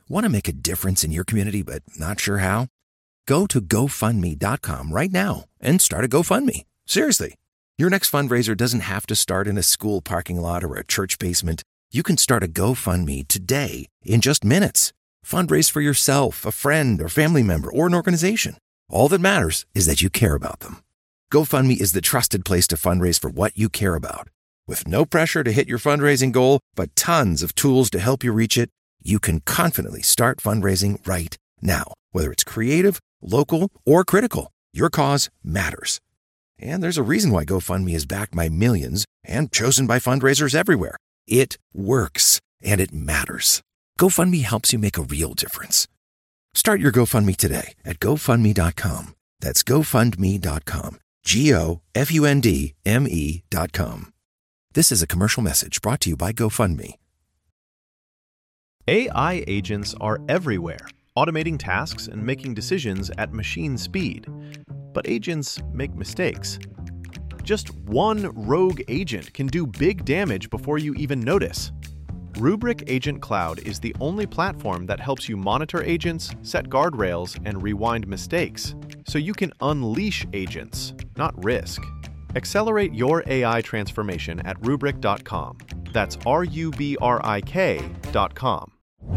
Want to make a difference in your community but not sure how? Go to GoFundMe.com right now and start a GoFundMe. Seriously. Your next fundraiser doesn't have to start in a school parking lot or a church basement. You can start a GoFundMe today in just minutes. Fundraise for yourself, a friend, or family member, or an organization. All that matters is that you care about them. GoFundMe is the trusted place to fundraise for what you care about. With no pressure to hit your fundraising goal, but tons of tools to help you reach it, you can confidently start fundraising right now. Whether it's creative, local, or critical, your cause matters. And there's a reason why GoFundMe is backed by millions and chosen by fundraisers everywhere. It works, and it matters. GoFundMe helps you make a real difference. Start your GoFundMe today at GoFundMe.com. That's GoFundMe.com. GoFundMe.com. This is a commercial message brought to you by GoFundMe. AI agents are everywhere, automating tasks and making decisions at machine speed. But agents make mistakes. Just one rogue agent can do big damage before you even notice. Rubrik Agent Cloud is the only platform that helps you monitor agents, set guardrails, and rewind mistakes, so you can unleash agents, not risk. Accelerate your AI transformation at Rubrik.com. That's RUBRIK.com.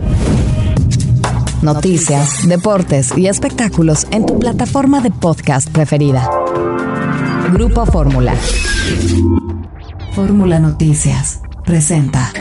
Noticias, deportes y espectáculos en tu plataforma de podcast preferida. Grupo Fórmula. Fórmula Noticias presenta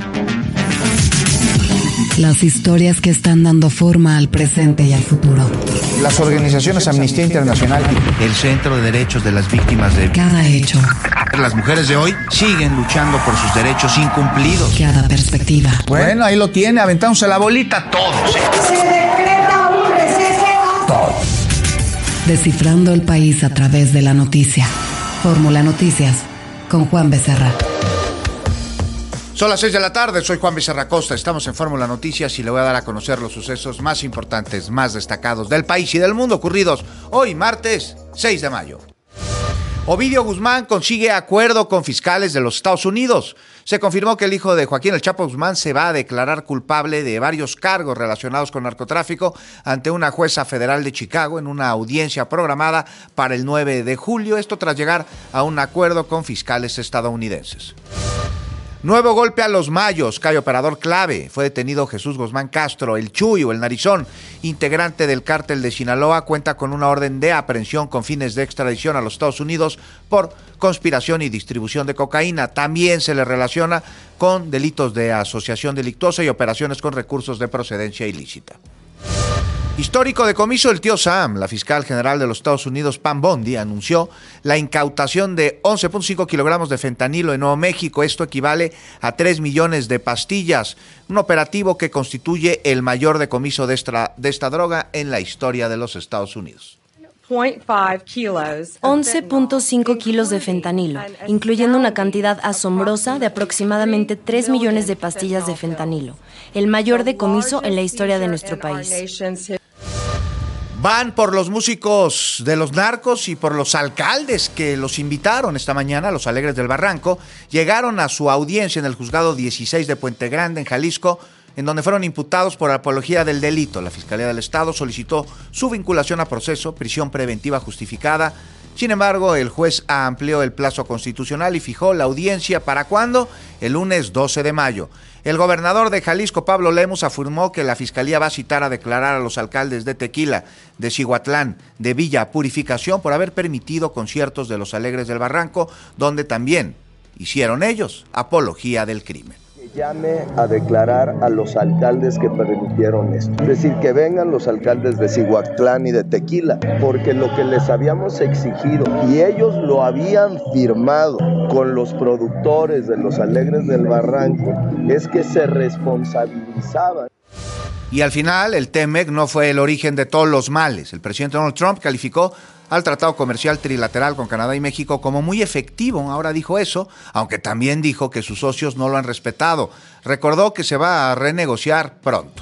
las historias que están dando forma al presente y al futuro. Las organizaciones Amnistía Internacional, el Centro de Derechos de las Víctimas de... Cada hecho. Las mujeres de hoy siguen luchando por sus derechos incumplidos. Cada perspectiva. Bueno, ahí lo tiene, aventándose la bolita todos. Se decreta un receso. Todos. Descifrando el país a través de la noticia. Fórmula Noticias con Juan Becerra. Son las 6 de la tarde, soy Juan Becerra Costa, estamos en Fórmula Noticias y le voy a dar a conocer los sucesos más importantes, más destacados del país y del mundo ocurridos hoy, martes 6 de mayo. Ovidio Guzmán consigue acuerdo con fiscales de los Estados Unidos. Se confirmó que el hijo de Joaquín El Chapo Guzmán se va a declarar culpable de varios cargos relacionados con narcotráfico ante una jueza federal de Chicago en una audiencia programada para el 9 de julio, esto tras llegar a un acuerdo con fiscales estadounidenses. Nuevo golpe a los Mayos, cae operador clave. Fue detenido Jesús Guzmán Castro, el Chuy o el Narizón, integrante del cártel de Sinaloa, cuenta con una orden de aprehensión con fines de extradición a los Estados Unidos por conspiración y distribución de cocaína. También se le relaciona con delitos de asociación delictuosa y operaciones con recursos de procedencia ilícita. Histórico decomiso del tío Sam. La fiscal general de los Estados Unidos, Pam Bondi, anunció la incautación de 11.5 kilogramos de fentanilo en Nuevo México. Esto equivale a 3 millones de pastillas. Un operativo que constituye el mayor decomiso de esta droga en la historia de los Estados Unidos. 11.5 kilos de fentanilo, incluyendo una cantidad asombrosa de aproximadamente 3 millones de pastillas de fentanilo, el mayor decomiso en la historia de nuestro país. Van por los músicos de los narcos y por los alcaldes que los invitaron esta mañana, los Alegres del Barranco. Llegaron a su audiencia en el juzgado 16 de Puente Grande, en Jalisco, en donde fueron imputados por apología del delito. La Fiscalía del Estado solicitó su vinculación a proceso, prisión preventiva justificada. Sin embargo, el juez amplió el plazo constitucional y fijó la audiencia para ¿cuándo? El lunes 12 de mayo. El gobernador de Jalisco, Pablo Lemus, afirmó que la Fiscalía va a citar a declarar a los alcaldes de Tequila, de Cihuatlán, de Villa Purificación por haber permitido conciertos de los Alegres del Barranco, donde también hicieron ellos apología del crimen. Llame a declarar a los alcaldes que permitieron esto. Es decir, que vengan los alcaldes de Cihuatlán y de Tequila, porque lo que les habíamos exigido, y ellos lo habían firmado con los productores de los Alegres del Barranco, es que se responsabilizaban. Y al final, el TEMEC no fue el origen de todos los males. El presidente Donald Trump calificó al tratado comercial trilateral con Canadá y México como muy efectivo. Ahora dijo eso, aunque también dijo que sus socios no lo han respetado. Recordó que se va a renegociar pronto.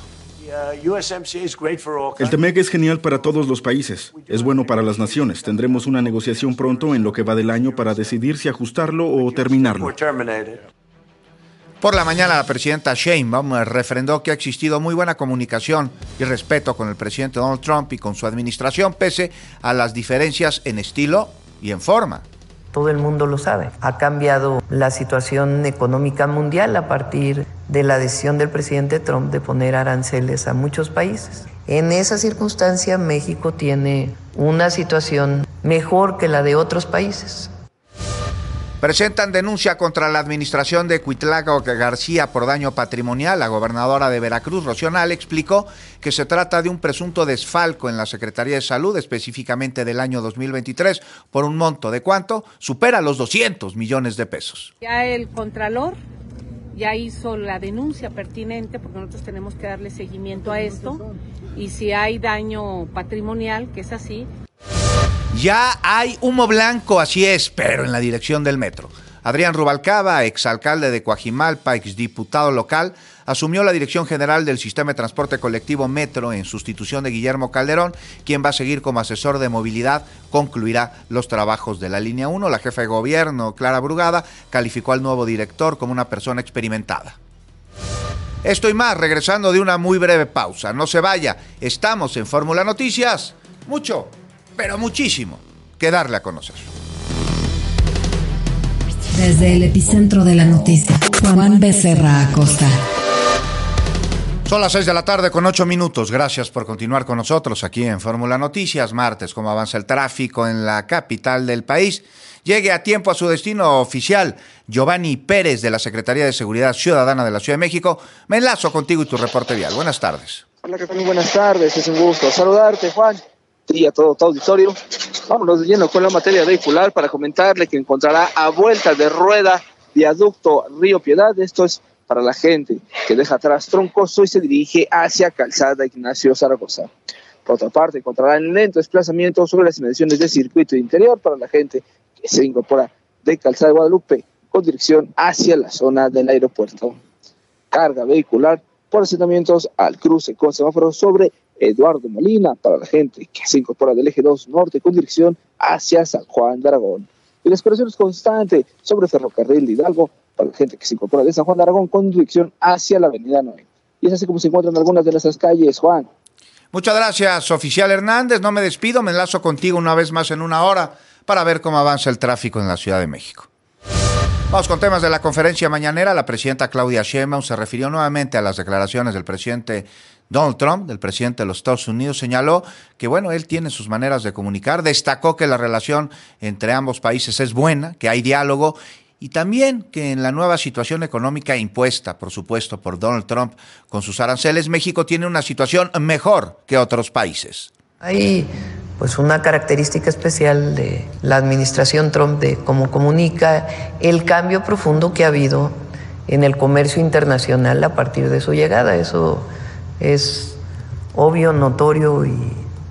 El TEMEC es genial para todos los países. Es bueno para las naciones. Tendremos una negociación pronto en lo que va del año para decidir si ajustarlo o terminarlo. Por la mañana, la presidenta Sheinbaum refrendó que ha existido muy buena comunicación y respeto con el presidente Donald Trump y con su administración, pese a las diferencias en estilo y en forma. Todo el mundo lo sabe. Ha cambiado la situación económica mundial a partir de la decisión del presidente Trump de poner aranceles a muchos países. En esa circunstancia, México tiene una situación mejor que la de otros países. Presentan denuncia contra la administración de Cuitláhuac García por daño patrimonial. La gobernadora de Veracruz, Rocío Nale, explicó que se trata de un presunto desfalco en la Secretaría de Salud, específicamente del año 2023, por un monto de ¿cuánto? Supera los 200 millones de pesos. Ya el Contralor ya hizo la denuncia pertinente, porque nosotros tenemos que darle seguimiento a esto, y si hay daño patrimonial, que es así. Ya hay humo blanco, así es, pero en la dirección del metro. Adrián Rubalcaba, exalcalde de Coajimalpa, exdiputado local, asumió la dirección general del Sistema de Transporte Colectivo Metro en sustitución de Guillermo Calderón, quien va a seguir como asesor de movilidad. Concluirá los trabajos de la línea 1. La jefa de gobierno, Clara Brugada, calificó al nuevo director como una persona experimentada. Esto y más, regresando de una muy breve pausa. No se vaya, estamos en Fórmula Noticias. Mucho, pero muchísimo que darle a conocer. Desde el epicentro de la noticia, Juan Becerra Acosta. Son las 6 de la tarde con 8 minutos. Gracias por continuar con nosotros aquí en Fórmula Noticias. Martes, cómo avanza el tráfico en la capital del país. Llegue a tiempo a su destino oficial. Giovanni Pérez, de la Secretaría de Seguridad Ciudadana de la Ciudad de México. Me enlazo contigo y tu reporte vial. Buenas tardes. Hola, ¿qué tal? Muy buenas tardes. Es un gusto saludarte, Juan, y a todo tu auditorio. Vámonos de lleno con la materia vehicular para comentarle que encontrará a vuelta de rueda viaducto Río Piedad. Esto es para la gente que deja atrás Troncoso y se dirige hacia Calzada Ignacio Zaragoza. Por otra parte, encontrará en lento desplazamiento sobre las inmediaciones de circuito interior para la gente que se incorpora de Calzada de Guadalupe con dirección hacia la zona del aeropuerto. Carga vehicular por asentamientos al cruce con semáforo sobre Eduardo Molina para la gente que se incorpora del eje 2 norte con dirección hacia San Juan de Aragón. Y la exploración es constante sobre Ferrocarril de Hidalgo para la gente que se incorpora de San Juan de Aragón con dirección hacia la avenida Noé. Y es así como se encuentran algunas de nuestras calles, Juan. Muchas gracias, oficial Hernández. No me despido, me enlazo contigo una vez más en una hora para ver cómo avanza el tráfico en la Ciudad de México. Vamos con temas de la conferencia mañanera. La presidenta Claudia Sheinbaum se refirió nuevamente a las declaraciones del presidente Donald Trump, del presidente de los Estados Unidos. Señaló que, él tiene sus maneras de comunicar. Destacó que la relación entre ambos países es buena, que hay diálogo y también que en la nueva situación económica impuesta, por supuesto, por Donald Trump con sus aranceles, México tiene una situación mejor que otros países. Hay una característica especial de la administración Trump de cómo comunica, el cambio profundo que ha habido en el comercio internacional a partir de su llegada. Eso es obvio, notorio y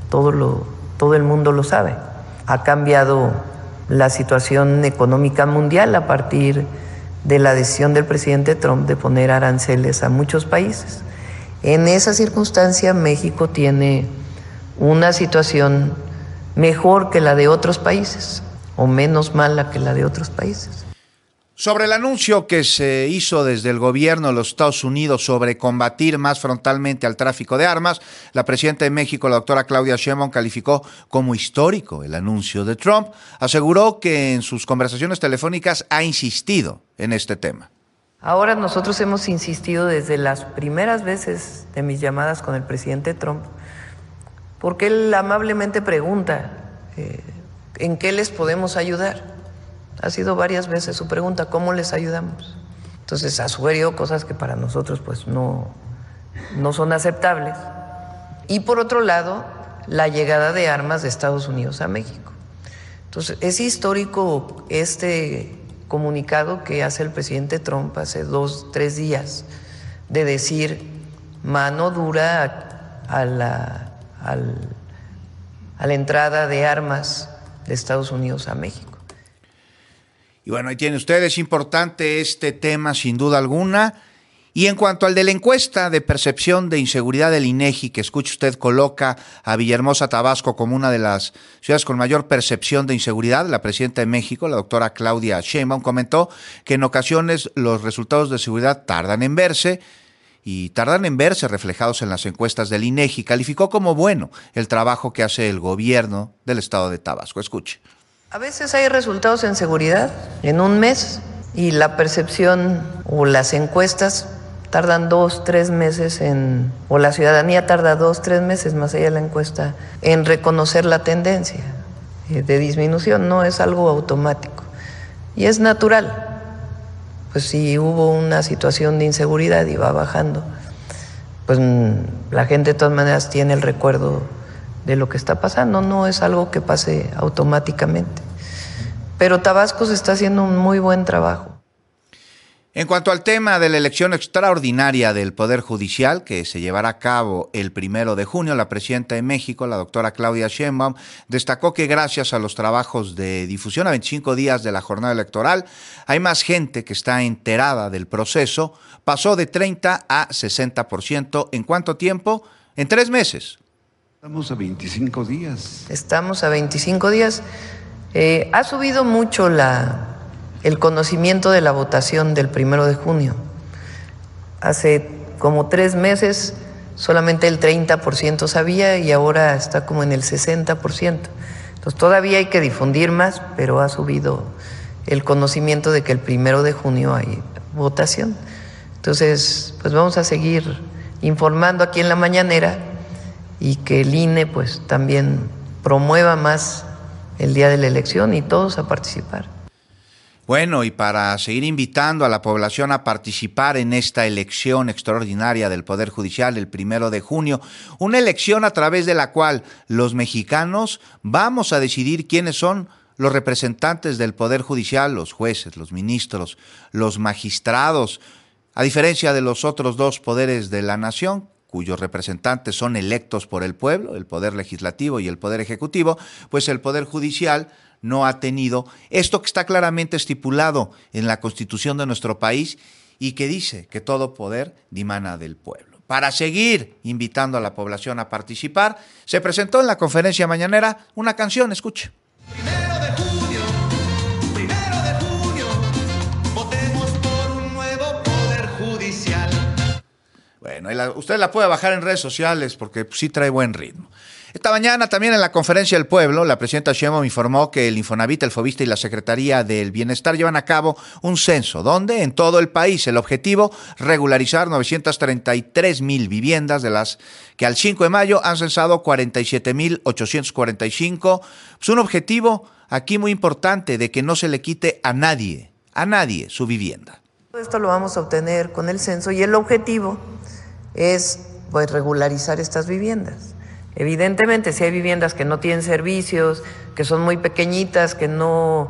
todo el mundo lo sabe. Ha cambiado la situación económica mundial a partir de la decisión del presidente Trump de poner aranceles a muchos países. En esa circunstancia, México tiene una situación mejor que la de otros países, o menos mala que la de otros países. Sobre el anuncio que se hizo desde el gobierno de los Estados Unidos sobre combatir más frontalmente al tráfico de armas, la presidenta de México, la doctora Claudia Sheinbaum, calificó como histórico el anuncio de Trump. Aseguró que en sus conversaciones telefónicas ha insistido en este tema. Ahora nosotros hemos insistido desde las primeras veces de mis llamadas con el presidente Trump, porque él amablemente pregunta, ¿en qué les podemos ayudar? Ha sido varias veces su pregunta, ¿cómo les ayudamos? Entonces ha sugerido cosas que para nosotros no son aceptables. Y por otro lado, la llegada de armas de Estados Unidos a México. Entonces es histórico este comunicado que hace el presidente Trump hace 2-3 días, de decir mano dura a la entrada de armas de Estados Unidos a México. Y ahí tiene usted, es importante este tema sin duda alguna, Y en cuanto al de la encuesta de percepción de inseguridad del INEGI, que escuche usted, coloca a Villahermosa, Tabasco, como una de las ciudades con mayor percepción de inseguridad, la presidenta de México, la doctora Claudia Sheinbaum, comentó que en ocasiones los resultados de seguridad tardan en verse reflejados en las encuestas del INEGI. Calificó como bueno el trabajo que hace el gobierno del estado de Tabasco. Escuche. A veces hay resultados en seguridad en un mes y la percepción o las encuestas tardan 2-3 meses o la ciudadanía tarda 2-3 meses más allá de la encuesta en reconocer la tendencia de disminución. No es algo automático y es natural. Pues si hubo una situación de inseguridad y va bajando, pues la gente de todas maneras tiene el recuerdo de lo que está pasando. No es algo que pase automáticamente. Pero Tabasco se está haciendo un muy buen trabajo. En cuanto al tema de la elección extraordinaria del Poder Judicial, que se llevará a cabo el 1 de junio, la presidenta de México, la doctora Claudia Sheinbaum, destacó que gracias a los trabajos de difusión a 25 días de la jornada electoral, hay más gente que está enterada del proceso. Pasó de 30 a 60%. ¿En cuánto tiempo? En 3 meses. Estamos a 25 días. Estamos a 25 días. Ha subido mucho el conocimiento de la votación del 1 de junio. Hace como 3 meses solamente el 30% sabía y ahora está como en el 60%. Entonces todavía hay que difundir más, pero ha subido el conocimiento de que el 1 de junio hay votación. Entonces, pues vamos a seguir informando aquí en la mañanera y que el INE pues también promueva más el día de la elección y todos a participar. Bueno, y para seguir invitando a la población a participar en esta elección extraordinaria del Poder Judicial el 1 de junio, una elección a través de la cual los mexicanos vamos a decidir quiénes son los representantes del Poder Judicial, los jueces, los ministros, los magistrados, a diferencia de los otros 2 poderes de la nación, cuyos representantes son electos por el pueblo, el Poder Legislativo y el Poder Ejecutivo, pues el Poder Judicial no ha tenido esto que está claramente estipulado en la Constitución de nuestro país y que dice que todo poder dimana del pueblo. Para seguir invitando a la población a participar, se presentó en la conferencia mañanera una canción, escuche. 1 de junio, votemos por un nuevo Poder Judicial. Bueno, usted la puede bajar en redes sociales porque sí trae buen ritmo. Esta mañana también en la Conferencia del Pueblo, la presidenta Sheinbaum informó que el Infonavit, el Foviste y la Secretaría del Bienestar llevan a cabo un censo, donde en todo el país el objetivo, regularizar 933,000 viviendas, de las que al 5 de mayo han censado 47,845. Es un objetivo aquí muy importante de que no se le quite a nadie su vivienda. Esto lo vamos a obtener con el censo y el objetivo es pues regularizar estas viviendas. Evidentemente, si hay viviendas que no tienen servicios, que son muy pequeñitas, que no...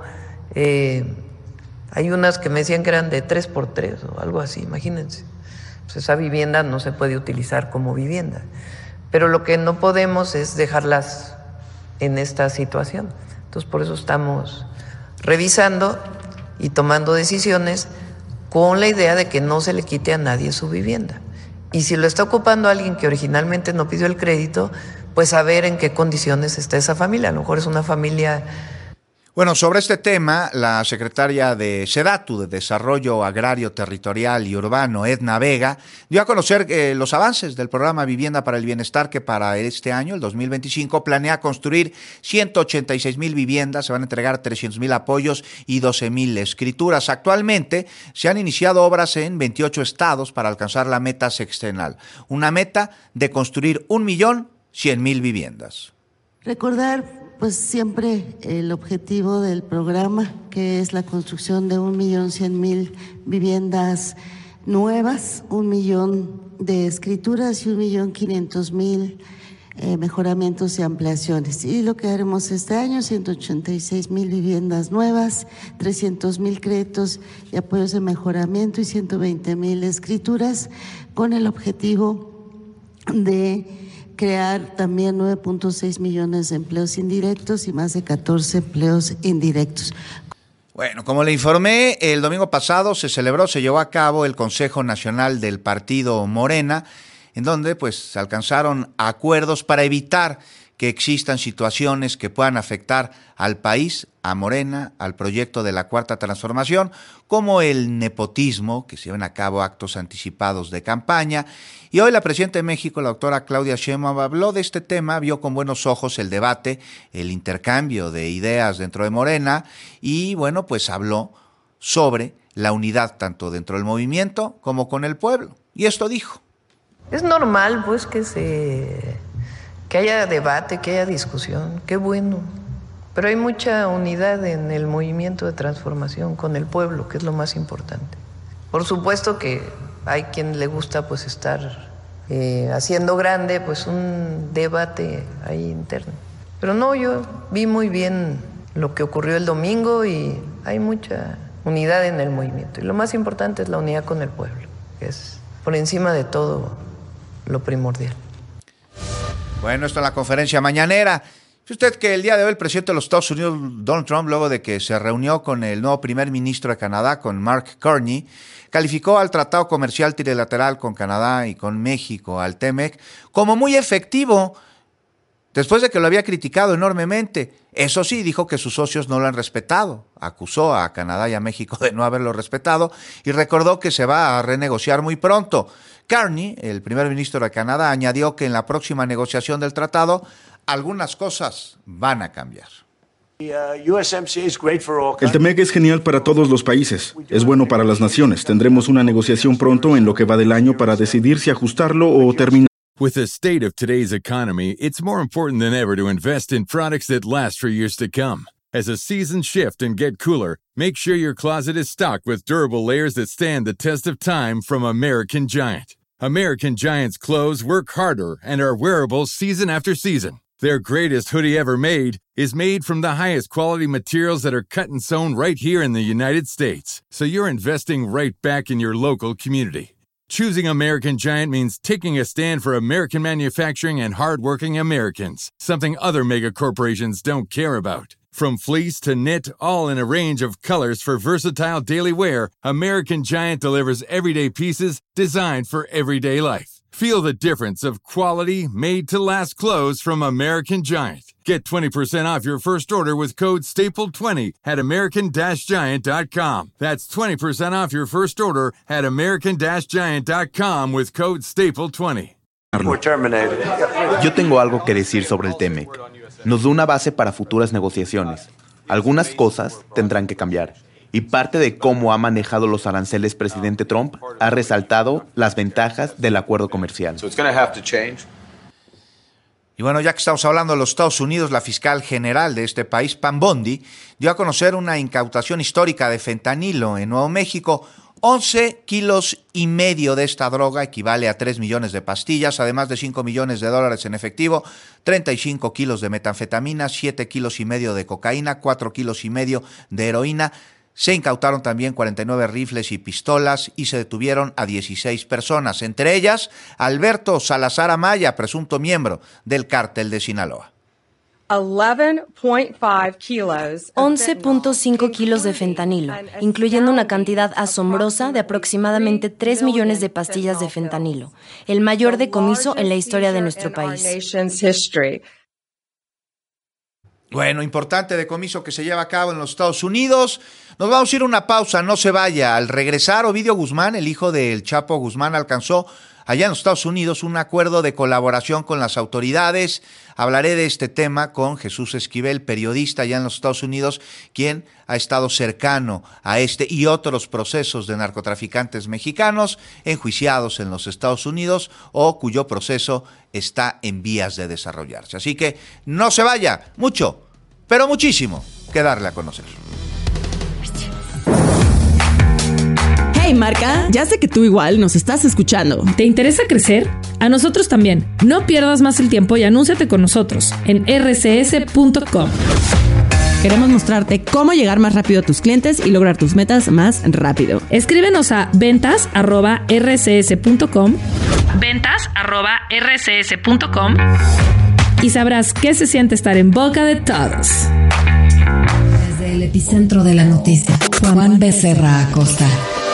hay unas que me decían que eran de 3x3 o algo así, imagínense. Pues esa vivienda no se puede utilizar como vivienda. Pero lo que no podemos es dejarlas en esta situación. Entonces, por eso estamos revisando y tomando decisiones con la idea de que no se le quite a nadie su vivienda. Y si lo está ocupando alguien que originalmente no pidió el crédito, pues saber en qué condiciones está esa familia. A lo mejor es una familia... Bueno, sobre este tema, la secretaria de SEDATU, de Desarrollo Agrario, Territorial y Urbano, Edna Vega, dio a conocer los avances del programa Vivienda para el Bienestar, que para este año, el 2025, planea construir 186,000 viviendas, se van a entregar 300,000 apoyos y 12,000 escrituras. Actualmente se han iniciado obras en 28 estados para alcanzar la meta sexenal, una meta de construir 1,100,000 viviendas. Recordar pues siempre el objetivo del programa, que es la construcción de 1,100,000 viviendas nuevas, 1,000,000 de escrituras y 1,500,000 mejoramientos y ampliaciones. Y lo que haremos este año, 186,000 viviendas nuevas, 300,000 créditos y apoyos de mejoramiento y 120,000 escrituras, con el objetivo de crear también 9.6 millones de empleos indirectos y más de 14 empleos indirectos. Bueno, como le informé, el domingo pasado se llevó a cabo el Consejo Nacional del Partido Morena, en donde pues se alcanzaron acuerdos para evitar que existan situaciones que puedan afectar al país, a Morena, al proyecto de la Cuarta Transformación, como el nepotismo, que se lleven a cabo actos anticipados de campaña. Y hoy la presidenta de México, la doctora Claudia Sheinbaum, habló de este tema, vio con buenos ojos el debate, el intercambio de ideas dentro de Morena y, bueno, pues habló sobre la unidad tanto dentro del movimiento como con el pueblo. Y esto dijo. Es normal, pues, que haya debate, que haya discusión, qué bueno. Pero hay mucha unidad en el movimiento de transformación con el pueblo, que es lo más importante. Por supuesto que hay quien le gusta pues estar haciendo grande pues un debate ahí interno. Pero no, yo vi muy bien lo que ocurrió el domingo y hay mucha unidad en el movimiento. Y lo más importante es la unidad con el pueblo, que es por encima de todo lo primordial. Bueno, esto en la conferencia mañanera. ¿Sabe usted que el día de hoy el presidente de los Estados Unidos, Donald Trump, luego de que se reunió con el nuevo primer ministro de Canadá, con Mark Carney, calificó al Tratado Comercial Trilateral con Canadá y con México, al TEMEC, como muy efectivo, después de que lo había criticado enormemente? Eso sí, dijo que sus socios no lo han respetado. Acusó a Canadá y a México de no haberlo respetado y recordó que se va a renegociar muy pronto. Carney, el primer ministro de Canadá, añadió que en la próxima negociación del tratado algunas cosas van a cambiar. El TEMEC es genial para todos los países. Es bueno para las naciones. Tendremos una negociación pronto en lo que va del año para decidir si ajustarlo o terminar. With the state of today's economy, it's more important than ever to invest in products that last for years to come. As the seasons shift and get cooler, make sure your closet is stocked with durable layers that stand the test of time from American Giant. American Giant's clothes work harder and are wearable season after season. Their greatest hoodie ever made is made from the highest quality materials that are cut and sewn right here in the United States. So you're investing right back in your local community. Choosing American Giant means taking a stand for American manufacturing and hardworking Americans, something other mega corporations don't care about. From fleece to knit, all in a range of colors for versatile daily wear, American Giant delivers everyday pieces designed for everyday life. Feel the difference of quality, made-to-last clothes from American Giant. Get 20% off your first order with code STAPLE20 at American-Giant.com. That's 20% off your first order at American-Giant.com with code STAPLE20. Yo tengo algo que decir sobre el TEMEC. Nos da una base para futuras negociaciones. Algunas cosas tendrán que cambiar. Y parte de cómo ha manejado los aranceles presidente Trump ha resaltado las ventajas del acuerdo comercial. Y bueno, ya que estamos hablando de los Estados Unidos, la fiscal general de este país, Pam Bondi, dio a conocer una incautación histórica de fentanilo en Nuevo México. 11 kilos y medio de esta droga equivale a 3 millones de pastillas, además de $5 millones en efectivo, 35 kilos de metanfetamina, 7 kilos y medio de cocaína, 4 kilos y medio de heroína. Se incautaron también 49 rifles y pistolas y se detuvieron a 16 personas, entre ellas Alberto Salazar Amaya, presunto miembro del cártel de Sinaloa. 11.5 kilos de fentanilo, incluyendo una cantidad asombrosa de aproximadamente 3 millones de pastillas de fentanilo, el mayor decomiso en la historia de nuestro país. Bueno, importante decomiso que se lleva a cabo en los Estados Unidos. Nos vamos a ir a una pausa, no se vaya. Al regresar, Ovidio Guzmán, el hijo del Chapo Guzmán, alcanzó allá en los Estados Unidos un acuerdo de colaboración con las autoridades. Hablaré de este tema con Jesús Esquivel, periodista allá en los Estados Unidos, quien ha estado cercano a este y otros procesos de narcotraficantes mexicanos enjuiciados en los Estados Unidos o cuyo proceso está en vías de desarrollarse. Así que no se vaya, mucho, pero muchísimo que darle a conocer. Hey Marca, ya sé que tú igual nos estás escuchando. ¿Te interesa crecer? A nosotros también. No pierdas más el tiempo y anúnciate con nosotros en rcs.com. Queremos mostrarte cómo llegar más rápido a tus clientes y lograr tus metas más rápido. Escríbenos a ventas@rcs.com. ventas@rcs.com y sabrás qué se siente estar en boca de todos. Desde epicentro de la noticia. Juan Becerra Acosta.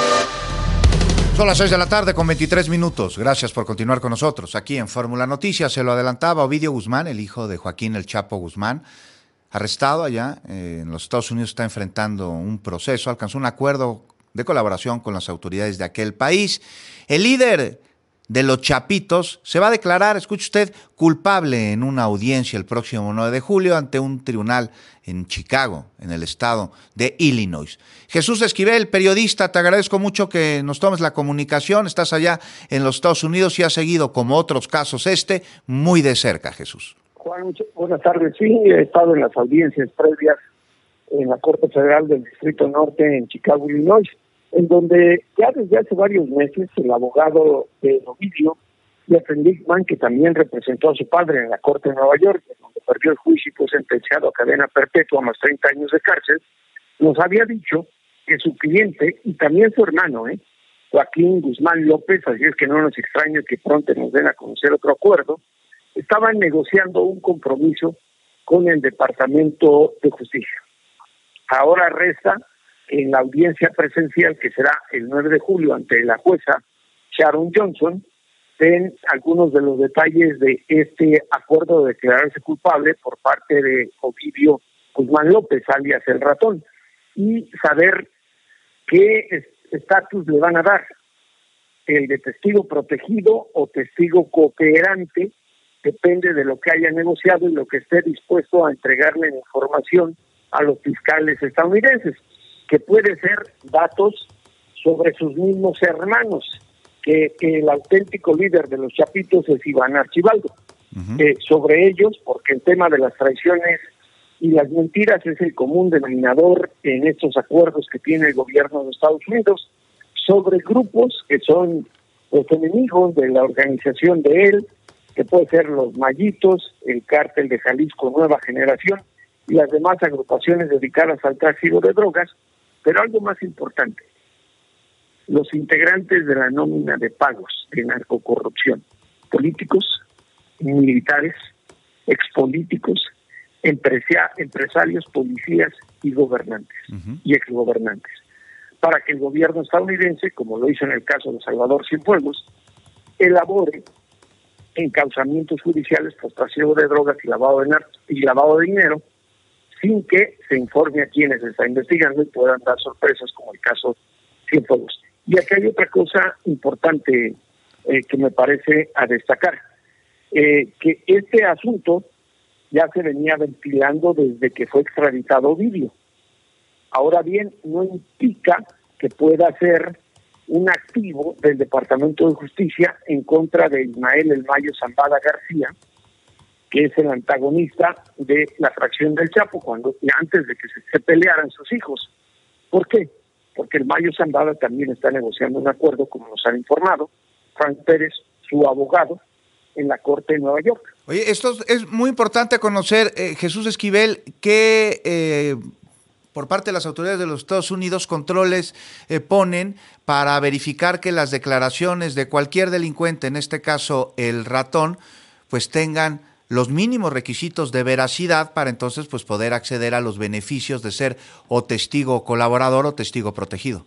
Son las 6 de la tarde con 23 minutos. Gracias por continuar con nosotros aquí en Fórmula Noticias. Se lo adelantaba Ovidio Guzmán, el hijo de Joaquín El Chapo Guzmán, arrestado allá en los Estados Unidos, está enfrentando un proceso. Alcanzó un acuerdo de colaboración con las autoridades de aquel país. El líder de los Chapitos se va a declarar, escuche usted, culpable en una audiencia el próximo 9 de julio ante un tribunal en Chicago, en el estado de Illinois. Jesús Esquivel, periodista, te agradezco mucho que nos tomes la comunicación. Estás allá en los Estados Unidos y has seguido, como otros casos muy de cerca, Jesús. Juan, buenas tardes. Sí, he estado en las audiencias previas en la Corte Federal del Distrito Norte en Chicago, Illinois, en donde ya desde hace varios meses el abogado de Ovidio, Jeffrey Lichtman, que también representó a su padre en la Corte de Nueva York, donde perdió el juicio y fue sentenciado a cadena perpetua más 30 años de cárcel, nos había dicho que su cliente y también su hermano, Joaquín Guzmán López, así es que no nos extraña que pronto nos den a conocer otro acuerdo, estaban negociando un compromiso con el Departamento de Justicia. Ahora resta en la audiencia presencial, que será el 9 de julio ante la jueza Sharon Johnson, ven algunos de los detalles de este acuerdo de declararse culpable por parte de Ovidio Guzmán López, alias El Ratón, y saber qué estatus le van a dar, el de testigo protegido o testigo cooperante, depende de lo que haya negociado y lo que esté dispuesto a entregarle en información a los fiscales estadounidenses, que puede ser datos sobre sus mismos hermanos, que el auténtico líder de los Chapitos es Iván Archibaldo. Sobre ellos, porque el tema de las traiciones y las mentiras es el común denominador en estos acuerdos que tiene el gobierno de Estados Unidos, sobre grupos que son los enemigos de la organización de él, que puede ser los Mayitos, el Cártel de Jalisco Nueva Generación y las demás agrupaciones dedicadas al tráfico de drogas, pero algo más importante, los integrantes de la nómina de pagos de narcocorrupción, políticos, militares, expolíticos, empresarios, policías y gobernantes y exgobernantes, para que el gobierno estadounidense, como lo hizo en el caso de Salvador Cienfuegos, elabore encauzamientos judiciales por trasiego de drogas y lavado de dinero, sin que se informe a quienes están investigando y puedan dar sorpresas como el caso Cienfuegos. Y aquí hay otra cosa importante que me parece a destacar, que este asunto ya se venía ventilando desde que fue extraditado Ovidio. Ahora bien, no implica que pueda ser un activo del Departamento de Justicia en contra de Ismael El Mayo Zambada García, que es el antagonista de la fracción del Chapo, antes de que se pelearan sus hijos. ¿Por qué? Porque el Mayo Zambada también está negociando un acuerdo, como nos han informado, Frank Pérez, su abogado, en la Corte de Nueva York. Oye, esto es muy importante conocer, Jesús Esquivel, que por parte de las autoridades de los Estados Unidos controles ponen para verificar que las declaraciones de cualquier delincuente, en este caso el Ratón, pues tengan los mínimos requisitos de veracidad para entonces pues poder acceder a los beneficios de ser o testigo colaborador o testigo protegido.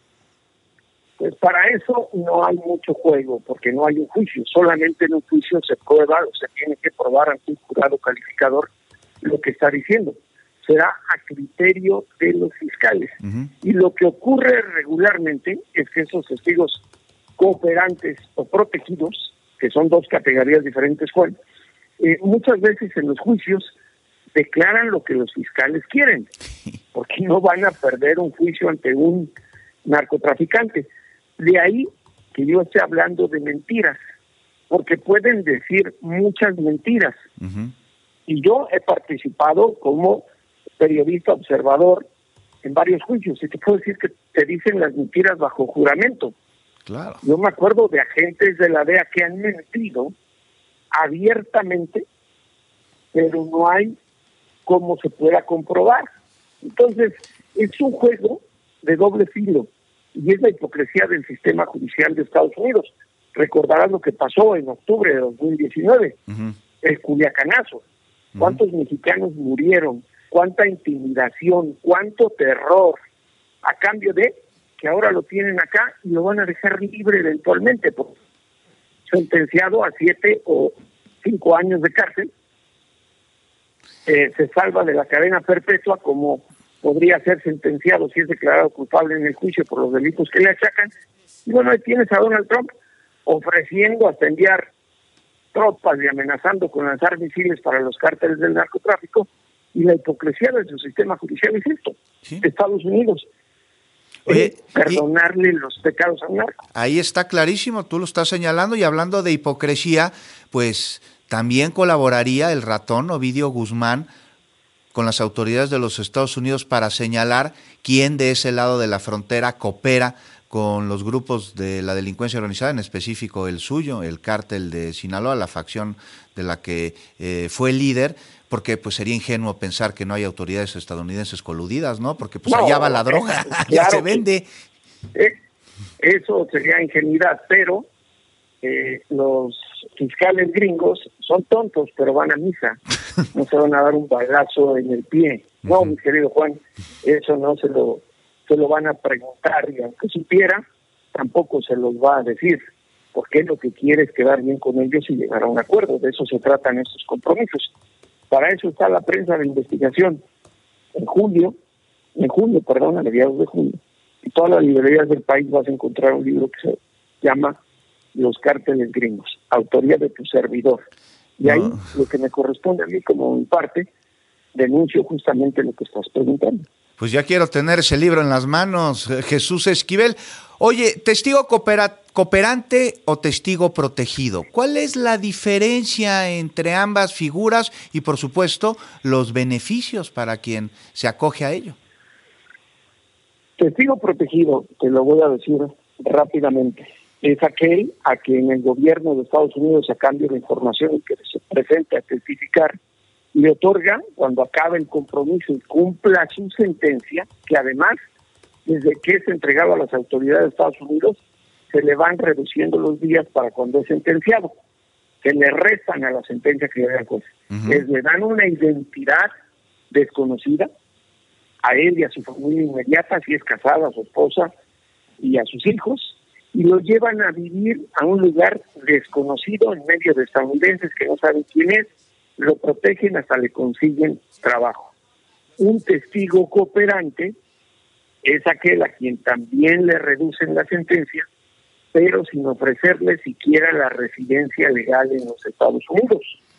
Pues para eso no hay mucho juego, porque no hay un juicio. Solamente en un juicio se prueba o se tiene que probar ante un jurado calificador lo que está diciendo. Será a criterio de los fiscales. Y lo que ocurre regularmente es que esos testigos cooperantes o protegidos, que son dos categorías diferentes, Juan, muchas veces en los juicios declaran lo que los fiscales quieren, porque no van a perder un juicio ante un narcotraficante. De ahí que yo esté hablando de mentiras, porque pueden decir muchas mentiras. Y yo he participado como periodista observador en varios juicios, y te puedo decir que te dicen las mentiras bajo juramento. Claro. Yo me acuerdo de agentes de la DEA que han mentido abiertamente, pero no hay cómo se pueda comprobar. Entonces, es un juego de doble filo, y es la hipocresía del sistema judicial de Estados Unidos. Recordarás lo que pasó en octubre de 2019, el Culiacanazo. ¿Cuántos mexicanos murieron cuánta intimidación, cuánto terror, a cambio de que ahora lo tienen acá y lo van a dejar libre eventualmente, sentenciado a 7 o 5 años de cárcel. Se salva de la cadena perpetua, como podría ser sentenciado si es declarado culpable en el juicio por los delitos que le achacan. Y bueno, ahí tienes a Donald Trump ofreciendo hasta enviar tropas y amenazando con lanzar misiles para los cárteles del narcotráfico, y la hipocresía de su sistema judicial es esto. ¿Sí? Estados Unidos, perdonarle los pecados a un narco. Ahí está clarísimo, tú lo estás señalando, y hablando de hipocresía, pues también colaboraría el ratón Ovidio Guzmán con las autoridades de los Estados Unidos para señalar quién de ese lado de la frontera coopera con los grupos de la delincuencia organizada, en específico el suyo, el cártel de Sinaloa, la facción de la que fue líder, porque pues sería ingenuo pensar que no hay autoridades estadounidenses coludidas, ¿no? Porque pues allá va la droga, allá se vende. Eso sería ingenuidad, pero los fiscales gringos son tontos, pero van a misa. No se van a dar un balazo en el pie. No, mi querido Juan, eso no se lo van a preguntar, y aunque supiera, tampoco se los va a decir, porque lo que quiere es quedar bien con ellos y llegar a un acuerdo. De eso se tratan estos compromisos. Para eso está la prensa de investigación. En junio, a mediados de junio, en todas las librerías del país vas a encontrar un libro que se llama Los cárteles gringos, autoría de tu servidor. Y ahí lo que me corresponde a mí, como en parte, denuncio justamente lo que estás preguntando. Pues ya quiero tener ese libro en las manos, Jesús Esquivel. Oye, ¿testigo cooperante o testigo protegido? ¿Cuál es la diferencia entre ambas figuras y, por supuesto, los beneficios para quien se acoge a ello? Testigo protegido, te lo voy a decir rápidamente, es aquel a quien el gobierno de Estados Unidos, a cambio de información que se presente a testificar, le otorga, cuando acabe el compromiso y cumpla su sentencia, que además, desde que es entregado a las autoridades de Estados Unidos, se le van reduciendo los días para cuando es sentenciado, se le restan a la sentencia que le da el juez. Le dan una identidad desconocida a él y a su familia inmediata, si es casada, a su esposa y a sus hijos, y lo llevan a vivir a un lugar desconocido en medio de estadounidenses que no saben quién es, lo protegen hasta le consiguen trabajo. Un testigo cooperante es aquel a quien también le reducen la sentencia, pero sin ofrecerle siquiera la residencia legal en los Estados Unidos.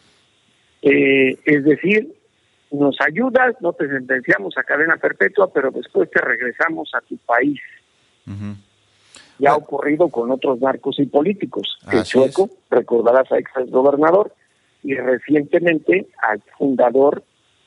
Es decir, nos ayudas, no te sentenciamos a cadena perpetua, pero después te regresamos a tu país. Ya ha ocurrido con otros narcos y políticos. El Chueco, recordarás a ex gobernador, y recientemente al fundador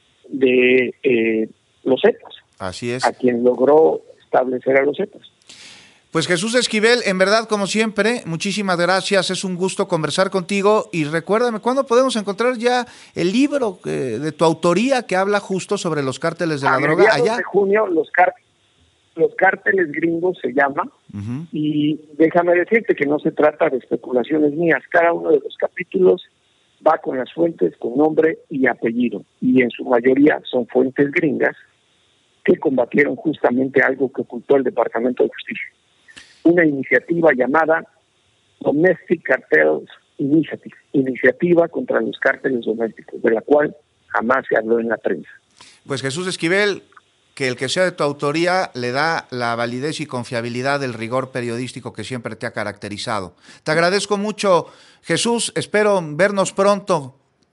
de los Zetas. Así es. A quien logró establecer a los Zetas. Pues Jesús Esquivel, en verdad, como siempre, muchísimas gracias, es un gusto conversar contigo, y recuérdame, ¿cuándo podemos encontrar ya el libro de tu autoría que habla justo sobre los cárteles de la droga allá? De junio, los cárteles gringos se llama, y déjame decirte que no se trata de especulaciones mías, cada uno de los capítulos va con las fuentes con nombre y apellido, y en su mayoría son fuentes gringas que combatieron justamente algo que ocultó el Departamento de Justicia. Una iniciativa llamada Domestic Cartels Initiative, iniciativa contra los cárteles domésticos, de la cual jamás se habló en la prensa. Pues Jesús Esquivel, que el que sea de tu autoría le da la validez y confiabilidad del rigor periodístico que siempre te ha caracterizado. Te agradezco mucho, Jesús, espero vernos pronto.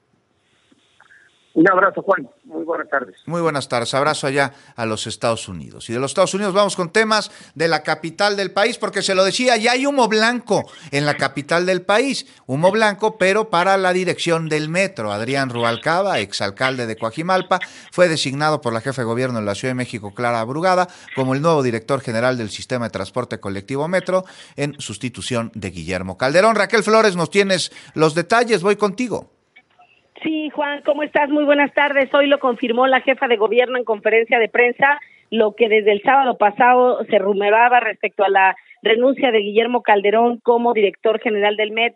Un abrazo, Juan. Muy buenas tardes. Muy buenas tardes. Abrazo allá a los Estados Unidos. Y de los Estados Unidos vamos con temas de la capital del país, porque se lo decía, ya hay humo blanco en la capital del país. Humo blanco, pero para la dirección del metro. Adrián Rubalcaba, exalcalde de Coajimalpa, fue designado por la jefa de gobierno de la Ciudad de México, Clara Brugada, como el nuevo director general del sistema de transporte colectivo Metro, en sustitución de Guillermo Calderón. Raquel Flores, nos tienes los detalles. Voy contigo. Sí, Juan, ¿cómo estás? Muy buenas tardes. Hoy lo confirmó la jefa de gobierno en conferencia de prensa, lo que desde el sábado pasado se rumoraba respecto a la renuncia de Guillermo Calderón como director general del Metro,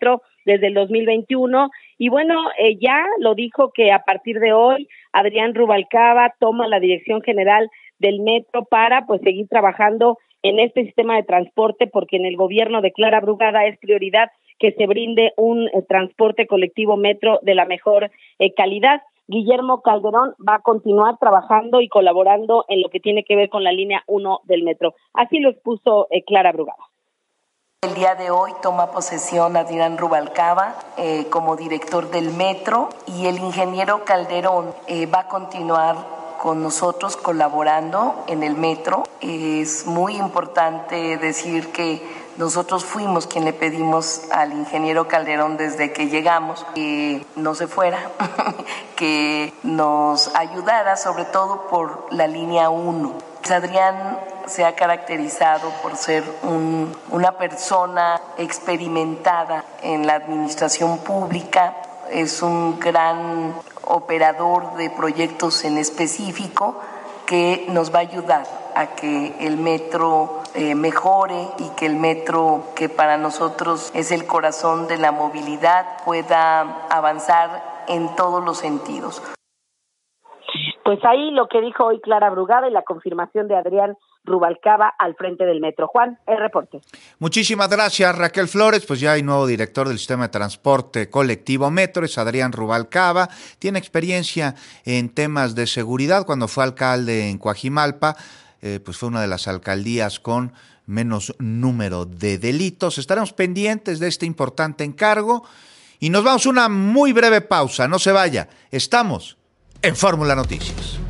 desde el 2021. Y bueno, ya lo dijo que a partir de hoy Adrián Rubalcaba toma la dirección general del metro para pues seguir trabajando en este sistema de transporte, porque en el gobierno de Clara Brugada es prioridad que se brinde un transporte colectivo metro de la mejor calidad. Guillermo Calderón va a continuar trabajando y colaborando en lo que tiene que ver con la línea 1 del metro. Así lo expuso Clara Brugada. El día de hoy toma posesión Adrián Rubalcaba como director del metro, y el ingeniero Calderón va a continuar con nosotros colaborando en el metro. Es muy importante decir que nosotros fuimos quien le pedimos al ingeniero Calderón desde que llegamos que no se fuera, que nos ayudara, sobre todo por la línea 1. Adrián se ha caracterizado por ser una persona experimentada en la administración pública, es un gran operador de proyectos en específico que nos va a ayudar a que el metro mejore y que el metro, que para nosotros es el corazón de la movilidad, pueda avanzar en todos los sentidos. Pues ahí lo que dijo hoy Clara Brugada y la confirmación de Adrián Rubalcaba al frente del metro. Juan, el reporte. Muchísimas gracias, Raquel Flores. Pues ya hay nuevo director del sistema de transporte colectivo metro, es Adrián Rubalcaba. Tiene experiencia en temas de seguridad. Cuando fue alcalde en Coajimalpa, pues fue una de las alcaldías con menos número de delitos. Estaremos pendientes de este importante encargo y nos vamos a una muy breve pausa. No se vaya. Estamos en Fórmula Noticias.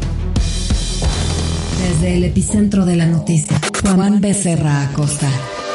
Desde el epicentro de la noticia, Juan Becerra Acosta.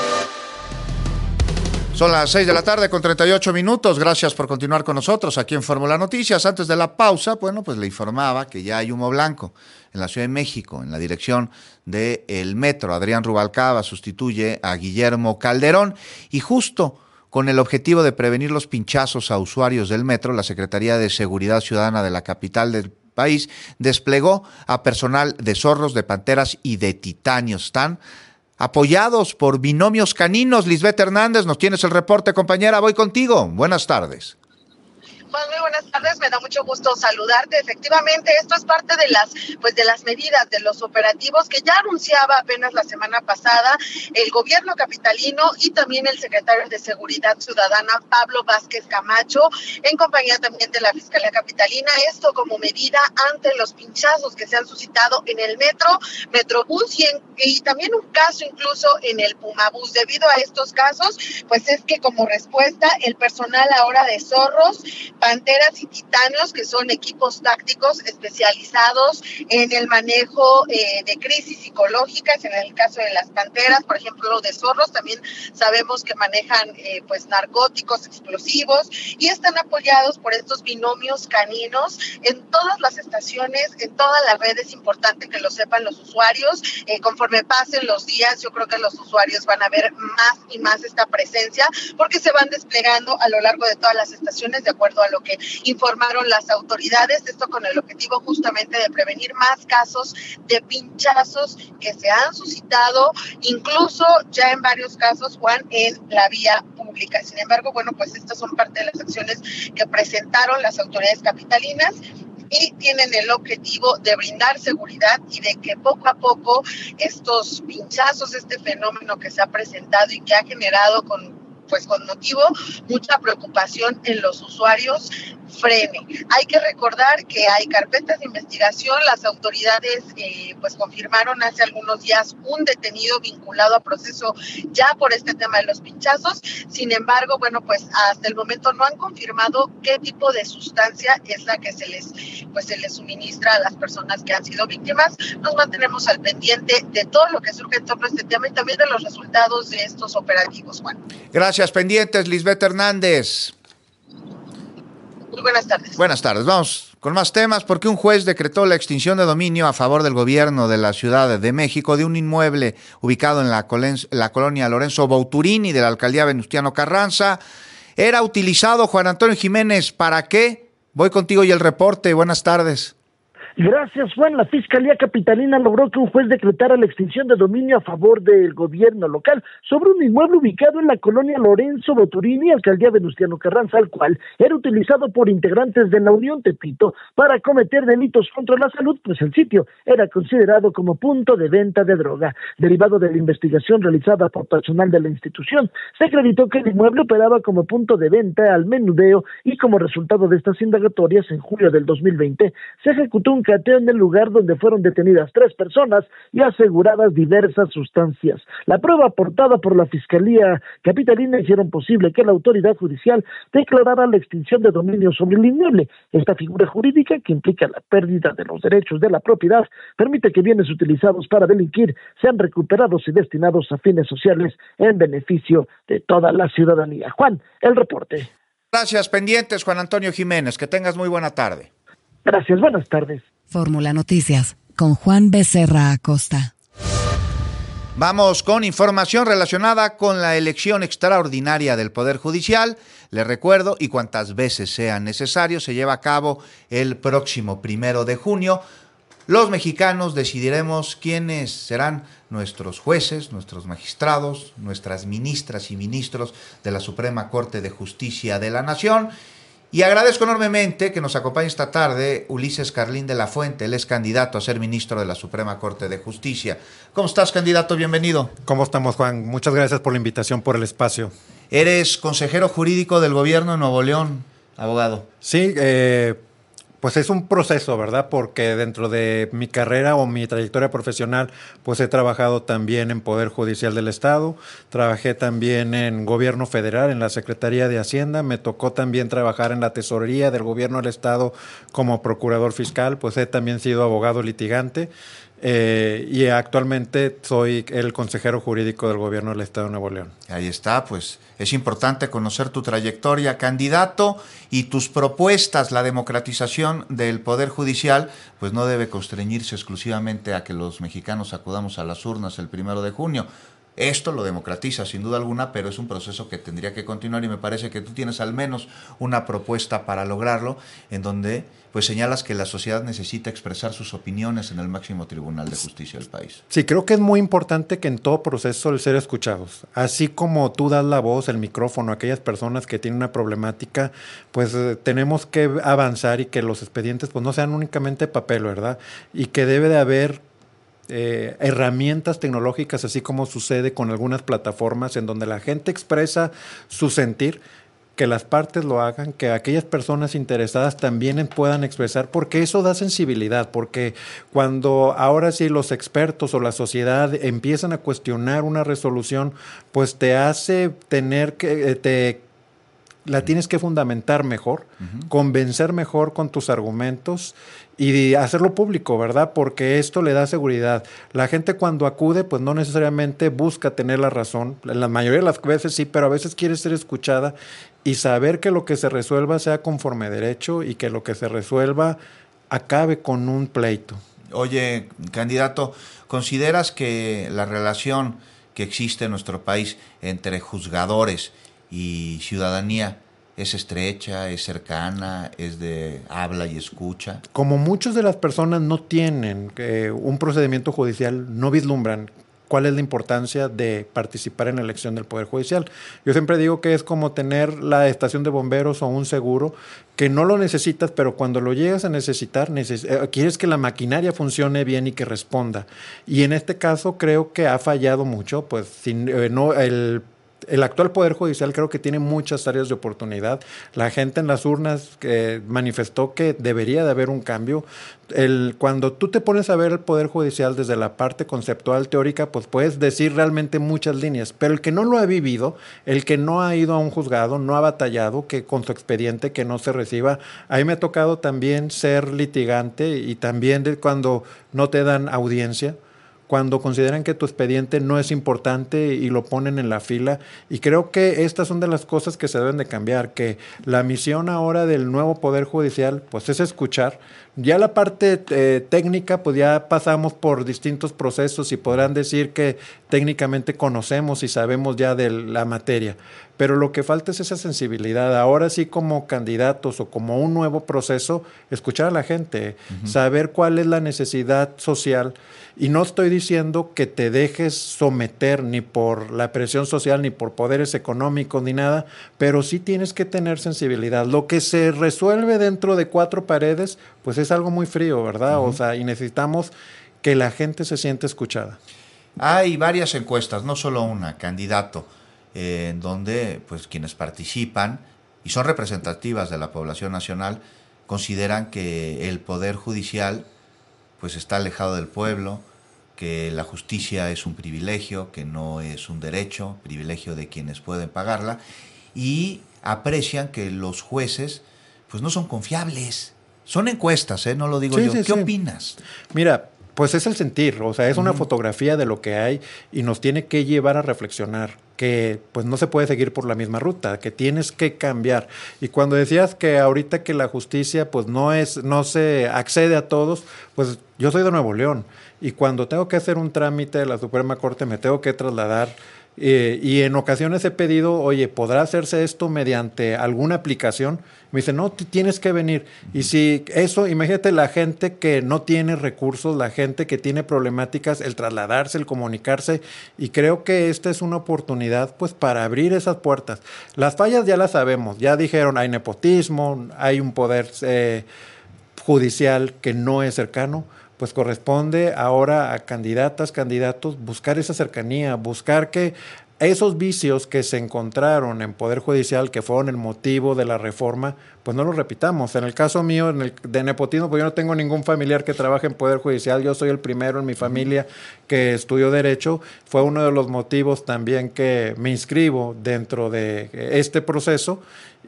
Son las 6 de la tarde con 38 minutos. Gracias por continuar con nosotros aquí en Fórmula Noticias. Antes de la pausa, bueno, pues le informaba que ya hay humo blanco en la Ciudad de México, en la dirección del metro. Adrián Rubalcaba sustituye a Guillermo Calderón y justo con el objetivo de prevenir los pinchazos a usuarios del metro, la Secretaría de Seguridad Ciudadana de la capital del país desplegó a personal de zorros, de panteras y de titanios. Están apoyados por binomios caninos. Lisbeth Hernández, nos tienes el reporte, compañera. Voy contigo. Buenas tardes. Juan, muy buenas tardes, me da mucho gusto saludarte. Efectivamente, esto es parte de las medidas, de los operativos que ya anunciaba apenas la semana pasada el gobierno capitalino y también el secretario de Seguridad Ciudadana, Pablo Vázquez Camacho, en compañía también de la Fiscalía Capitalina. Esto como medida ante los pinchazos que se han suscitado en el Metrobús y también un caso incluso en el Pumabús. Debido a estos casos, pues es que como respuesta el personal ahora de zorros, panteras y titanios, que son equipos tácticos especializados en el manejo de crisis psicológicas. En el caso de las panteras, por ejemplo, de zorros, también sabemos que manejan pues narcóticos, explosivos, y están apoyados por estos binomios caninos en todas las estaciones, en toda la red. Es importante que lo sepan los usuarios. Conforme pasen los días, yo creo que los usuarios van a ver más y más esta presencia, porque se van desplegando a lo largo de todas las estaciones de acuerdo a lo que informaron las autoridades, esto con el objetivo justamente de prevenir más casos de pinchazos que se han suscitado, incluso ya en varios casos, Juan, en la vía pública. Sin embargo, bueno, pues estas son parte de las acciones que presentaron las autoridades capitalinas y tienen el objetivo de brindar seguridad y de que poco a poco estos pinchazos, este fenómeno que se ha presentado y que ha generado con motivo mucha preocupación en los usuarios, frene. Hay que recordar que hay carpetas de investigación. Las autoridades confirmaron hace algunos días un detenido vinculado a proceso ya por este tema de los pinchazos. Sin embargo, bueno, pues hasta el momento no han confirmado qué tipo de sustancia es la que se les suministra a las personas que han sido víctimas. Nos mantenemos al pendiente de todo lo que surge en torno a este tema y también de los resultados de estos operativos, Juan. Gracias, pendientes, Lisbeth Hernández. Muy buenas tardes. Buenas tardes. Vamos con más temas, porque un juez decretó la extinción de dominio a favor del gobierno de la Ciudad de México de un inmueble ubicado en la colonia Lorenzo Bouturini de la alcaldía Venustiano Carranza. Era utilizado, Juan Antonio Jiménez, ¿para qué? Voy contigo y el reporte. Buenas tardes. Gracias, Juan. La Fiscalía Capitalina logró que un juez decretara la extinción de dominio a favor del gobierno local sobre un inmueble ubicado en la colonia Lorenzo Boturini, alcaldía Venustiano Carranza, el cual era utilizado por integrantes de la Unión Tepito para cometer delitos contra la salud, pues el sitio era considerado como punto de venta de droga. Derivado de la investigación realizada por personal de la institución, se acreditó que el inmueble operaba como punto de venta al menudeo y como resultado de estas indagatorias, en julio del 2020, se ejecutó un cateo en el lugar donde fueron detenidas 3 personas y aseguradas diversas sustancias. La prueba aportada por la Fiscalía Capitalina hicieron posible que la autoridad judicial declarara la extinción de dominio sobre el inmueble. Esta figura jurídica, que implica la pérdida de los derechos de la propiedad, permite que bienes utilizados para delinquir sean recuperados y destinados a fines sociales en beneficio de toda la ciudadanía. Juan, el reporte. Gracias, pendientes, Juan Antonio Jiménez. Que tengas muy buena tarde. Gracias, buenas tardes. Fórmula Noticias, con Juan Becerra Acosta. Vamos con información relacionada con la elección extraordinaria del Poder Judicial. Les recuerdo, y cuantas veces sea necesario, se lleva a cabo el próximo 1 de junio. Los mexicanos decidiremos quiénes serán nuestros jueces, nuestros magistrados, nuestras ministras y ministros de la Suprema Corte de Justicia de la Nación. Y agradezco enormemente que nos acompañe esta tarde Ulises Carlín de la Fuente. Él es candidato a ser ministro de la Suprema Corte de Justicia. ¿Cómo estás, candidato? Bienvenido. ¿Cómo estamos, Juan? Muchas gracias por la invitación, por el espacio. Eres consejero jurídico del gobierno de Nuevo León, abogado. Sí, pues es un proceso, ¿verdad? Porque dentro de mi carrera o mi trayectoria profesional, pues he trabajado también en Poder Judicial del Estado, trabajé también en Gobierno Federal, en la Secretaría de Hacienda, me tocó también trabajar en la Tesorería del Gobierno del Estado como procurador fiscal, pues he también sido abogado litigante. Y actualmente soy el consejero jurídico del gobierno del Estado de Nuevo León. Ahí está, pues es importante conocer tu trayectoria, candidato, y tus propuestas. La democratización del Poder Judicial pues no debe constreñirse exclusivamente a que los mexicanos acudamos a las urnas el 1 de junio. Esto lo democratiza sin duda alguna, pero es un proceso que tendría que continuar y me parece que tú tienes al menos una propuesta para lograrlo, en donde pues señalas que la sociedad necesita expresar sus opiniones en el máximo tribunal de justicia del país. Sí, creo que es muy importante que en todo proceso el ser escuchados, así como tú das la voz, el micrófono a aquellas personas que tienen una problemática, pues tenemos que avanzar y que los expedientes pues no sean únicamente papel, ¿verdad? Y que debe de haber herramientas tecnológicas, así como sucede con algunas plataformas en donde la gente expresa su sentir, que las partes lo hagan, que aquellas personas interesadas también puedan expresar, porque eso da sensibilidad, porque cuando ahora sí los expertos o la sociedad empiezan a cuestionar una resolución, pues te hace tener que la tienes que fundamentar mejor, convencer mejor con tus argumentos y hacerlo público, ¿verdad? Porque esto le da seguridad. La gente cuando acude, pues no necesariamente busca tener la razón. La mayoría de las veces sí, pero a veces quiere ser escuchada y saber que lo que se resuelva sea conforme a derecho y que lo que se resuelva acabe con un pleito. Oye, candidato, ¿consideras que la relación que existe en nuestro país entre juzgadores y ciudadanía es estrecha, es cercana, es de habla y escucha? Como muchas de las personas no tienen un procedimiento judicial, no vislumbran cuál es la importancia de participar en la elección del Poder Judicial. Yo siempre digo que es como tener la estación de bomberos o un seguro, que no lo necesitas, pero cuando lo llegas a necesitar, quieres que la maquinaria funcione bien y que responda. Y en este caso creo que ha fallado mucho, pues el actual Poder Judicial creo que tiene muchas áreas de oportunidad. La gente en las urnas manifestó que debería de haber un cambio. Cuando tú te pones a ver el Poder Judicial desde la parte conceptual, teórica, pues puedes decir realmente muchas líneas, pero el que no lo ha vivido, el que no ha ido a un juzgado, no ha batallado, que con su expediente que no se reciba. A mí me ha tocado también ser litigante y también cuando no te dan audiencia, cuando consideran que tu expediente no es importante y lo ponen en la fila. Y creo que estas son de las cosas que se deben de cambiar, que la misión ahora del nuevo Poder Judicial pues es escuchar. Ya la parte técnica, pues ya pasamos por distintos procesos y podrán decir que técnicamente conocemos y sabemos ya de la materia. pero lo que falta es esa sensibilidad. Ahora sí, como candidatos o como un nuevo proceso, escuchar a la gente, saber cuál es la necesidad social. Y no estoy diciendo que te dejes someter ni por la presión social, ni por poderes económicos, ni nada, pero sí tienes que tener sensibilidad. Lo que se resuelve dentro de 4 paredes, pues es algo muy frío, ¿verdad? O sea, y necesitamos que la gente se sienta escuchada. Hay varias encuestas, no solo una, candidato, en donde pues quienes participan y son representativas de la población nacional consideran que el Poder Judicial pues está alejado del pueblo, que la justicia es un privilegio, que no es un derecho, privilegio de quienes pueden pagarla, y aprecian que los jueces pues no son confiables. Son encuestas, no lo digo yo. ¿Qué opinas? Mira, pues es el sentir, o sea, es una fotografía de lo que hay y nos tiene que llevar a reflexionar que pues no se puede seguir por la misma ruta, que tienes que cambiar. Y cuando decías que ahorita que la justicia pues no se accede a todos, pues yo soy de Nuevo León y cuando tengo que hacer un trámite de la Suprema Corte me tengo que trasladar. Y en ocasiones he pedido, oye, ¿podrá hacerse esto mediante alguna aplicación? Me dicen, no, tienes que venir. Y si eso, imagínate la gente que no tiene recursos, la gente que tiene problemáticas, el trasladarse, el comunicarse, y creo que esta es una oportunidad pues para abrir esas puertas. Las fallas ya las sabemos, ya dijeron, hay nepotismo, hay un poder judicial que no es cercano. Pues corresponde ahora a candidatas, candidatos, buscar esa cercanía, buscar que esos vicios que se encontraron en Poder Judicial, que fueron el motivo de la reforma, pues no los repitamos. En el caso mío, de nepotismo, pues yo no tengo ningún familiar que trabaje en Poder Judicial, yo soy el primero en mi familia que estudió Derecho, fue uno de los motivos también que me inscribo dentro de este proceso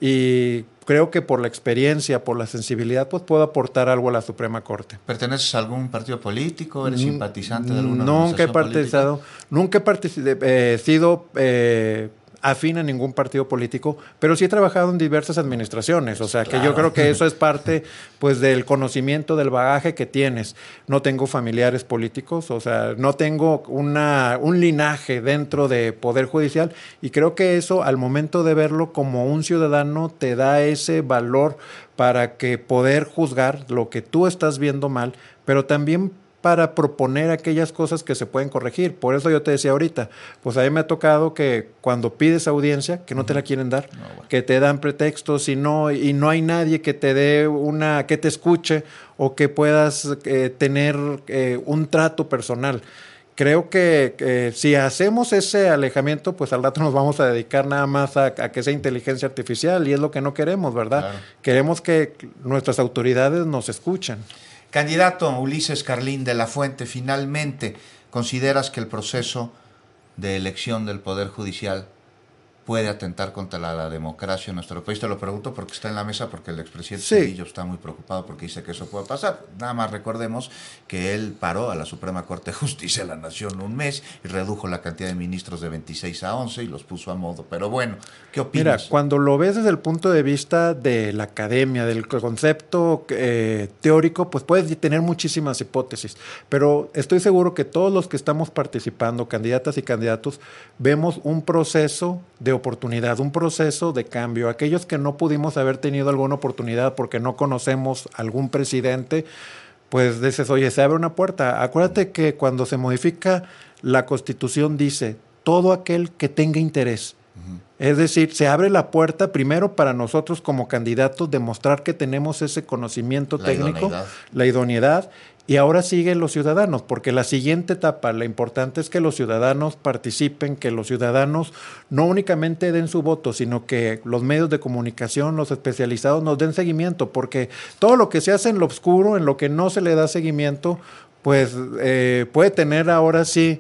y creo que por la experiencia, por la sensibilidad, pues puedo aportar algo a la Suprema Corte. ¿Perteneces a algún partido político? ¿Eres simpatizante de alguna Nunca he organización política? Nunca he sido afín a ningún partido político, pero sí he trabajado en diversas administraciones, o sea que yo creo que eso es parte pues del conocimiento, del bagaje que tienes. No tengo familiares políticos, o sea, no tengo un linaje dentro de Poder Judicial y creo que eso al momento de verlo como un ciudadano te da ese valor para que poder juzgar lo que tú estás viendo mal, pero también para proponer aquellas cosas que se pueden corregir. Por eso yo te decía ahorita, pues a mí me ha tocado que cuando pides audiencia, que no te la quieren dar, que te dan pretextos y no hay nadie que te dé que te escuche o que puedas tener un trato personal. Creo que si hacemos ese alejamiento, pues al rato nos vamos a dedicar nada más a que sea inteligencia artificial y es lo que no queremos, ¿verdad? Claro. Queremos que nuestras autoridades nos escuchen. Candidato Ulises Carlín de la Fuente, finalmente, ¿consideras que el proceso de elección del Poder Judicial puede atentar contra la democracia en nuestro país? Te lo pregunto porque está en la mesa, porque el expresidente Cedillo está muy preocupado porque dice que eso puede pasar. Nada más recordemos que él paró a la Suprema Corte de Justicia de la Nación un mes y redujo la cantidad de ministros de 26 a 11 y los puso a modo. Pero bueno, ¿qué opinas? Mira, cuando lo ves desde el punto de vista de la academia, del concepto teórico, pues puedes tener muchísimas hipótesis. Pero estoy seguro que todos los que estamos participando, candidatas y candidatos, vemos un proceso de oportunidad, un proceso de cambio. Aquellos que no pudimos haber tenido alguna oportunidad porque no conocemos algún presidente, pues dices, oye, se abre una puerta. Acuérdate que cuando se modifica la Constitución dice, todo aquel que tenga interés. Es decir, se abre la puerta primero para nosotros como candidatos demostrar que tenemos ese conocimiento técnico, la idoneidad, y ahora siguen los ciudadanos, porque la siguiente etapa, lo importante es que los ciudadanos participen, que los ciudadanos no únicamente den su voto, sino que los medios de comunicación, los especializados nos den seguimiento, porque todo lo que se hace en lo oscuro, en lo que no se le da seguimiento, pues puede tener ahora sí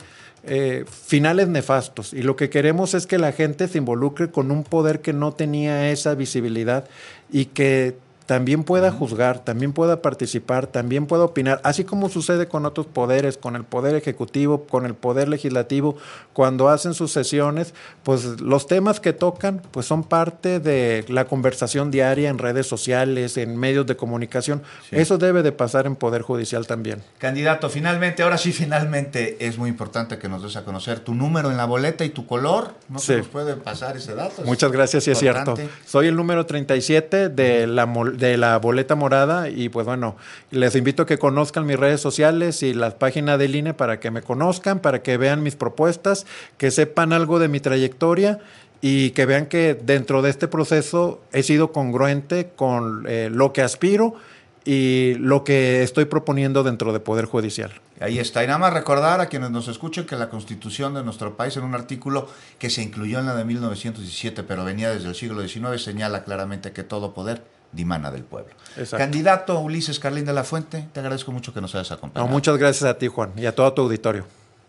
finales nefastos, y lo que queremos es que la gente se involucre con un poder que no tenía esa visibilidad y que también pueda juzgar, también pueda participar, también pueda opinar, así como sucede con otros poderes, con el poder ejecutivo, con el poder legislativo, cuando hacen sus sesiones, pues los temas que tocan pues son parte de la conversación diaria en redes sociales, en medios de comunicación. Sí. Eso debe de pasar en Poder Judicial también. Candidato, finalmente es muy importante que nos des a conocer tu número en la boleta y tu color. ¿No se nos puede pasar ese dato? Muchas gracias, sí es cierto. Soy el número 37 de la boleta morada y pues bueno, les invito a que conozcan mis redes sociales y la página del INE para que me conozcan, para que vean mis propuestas, que sepan algo de mi trayectoria y que vean que dentro de este proceso he sido congruente con lo que aspiro y lo que estoy proponiendo dentro de Poder Judicial. Ahí está. Y nada más recordar a quienes nos escuchen que la Constitución de nuestro país, en un artículo que se incluyó en la de 1917, pero venía desde el siglo XIX, señala claramente que todo poder dimana del pueblo. Exacto. Candidato Ulises Carlín de la Fuente, te agradezco mucho que nos hayas acompañado. No, muchas gracias a ti, Juan, y a todo tu auditorio.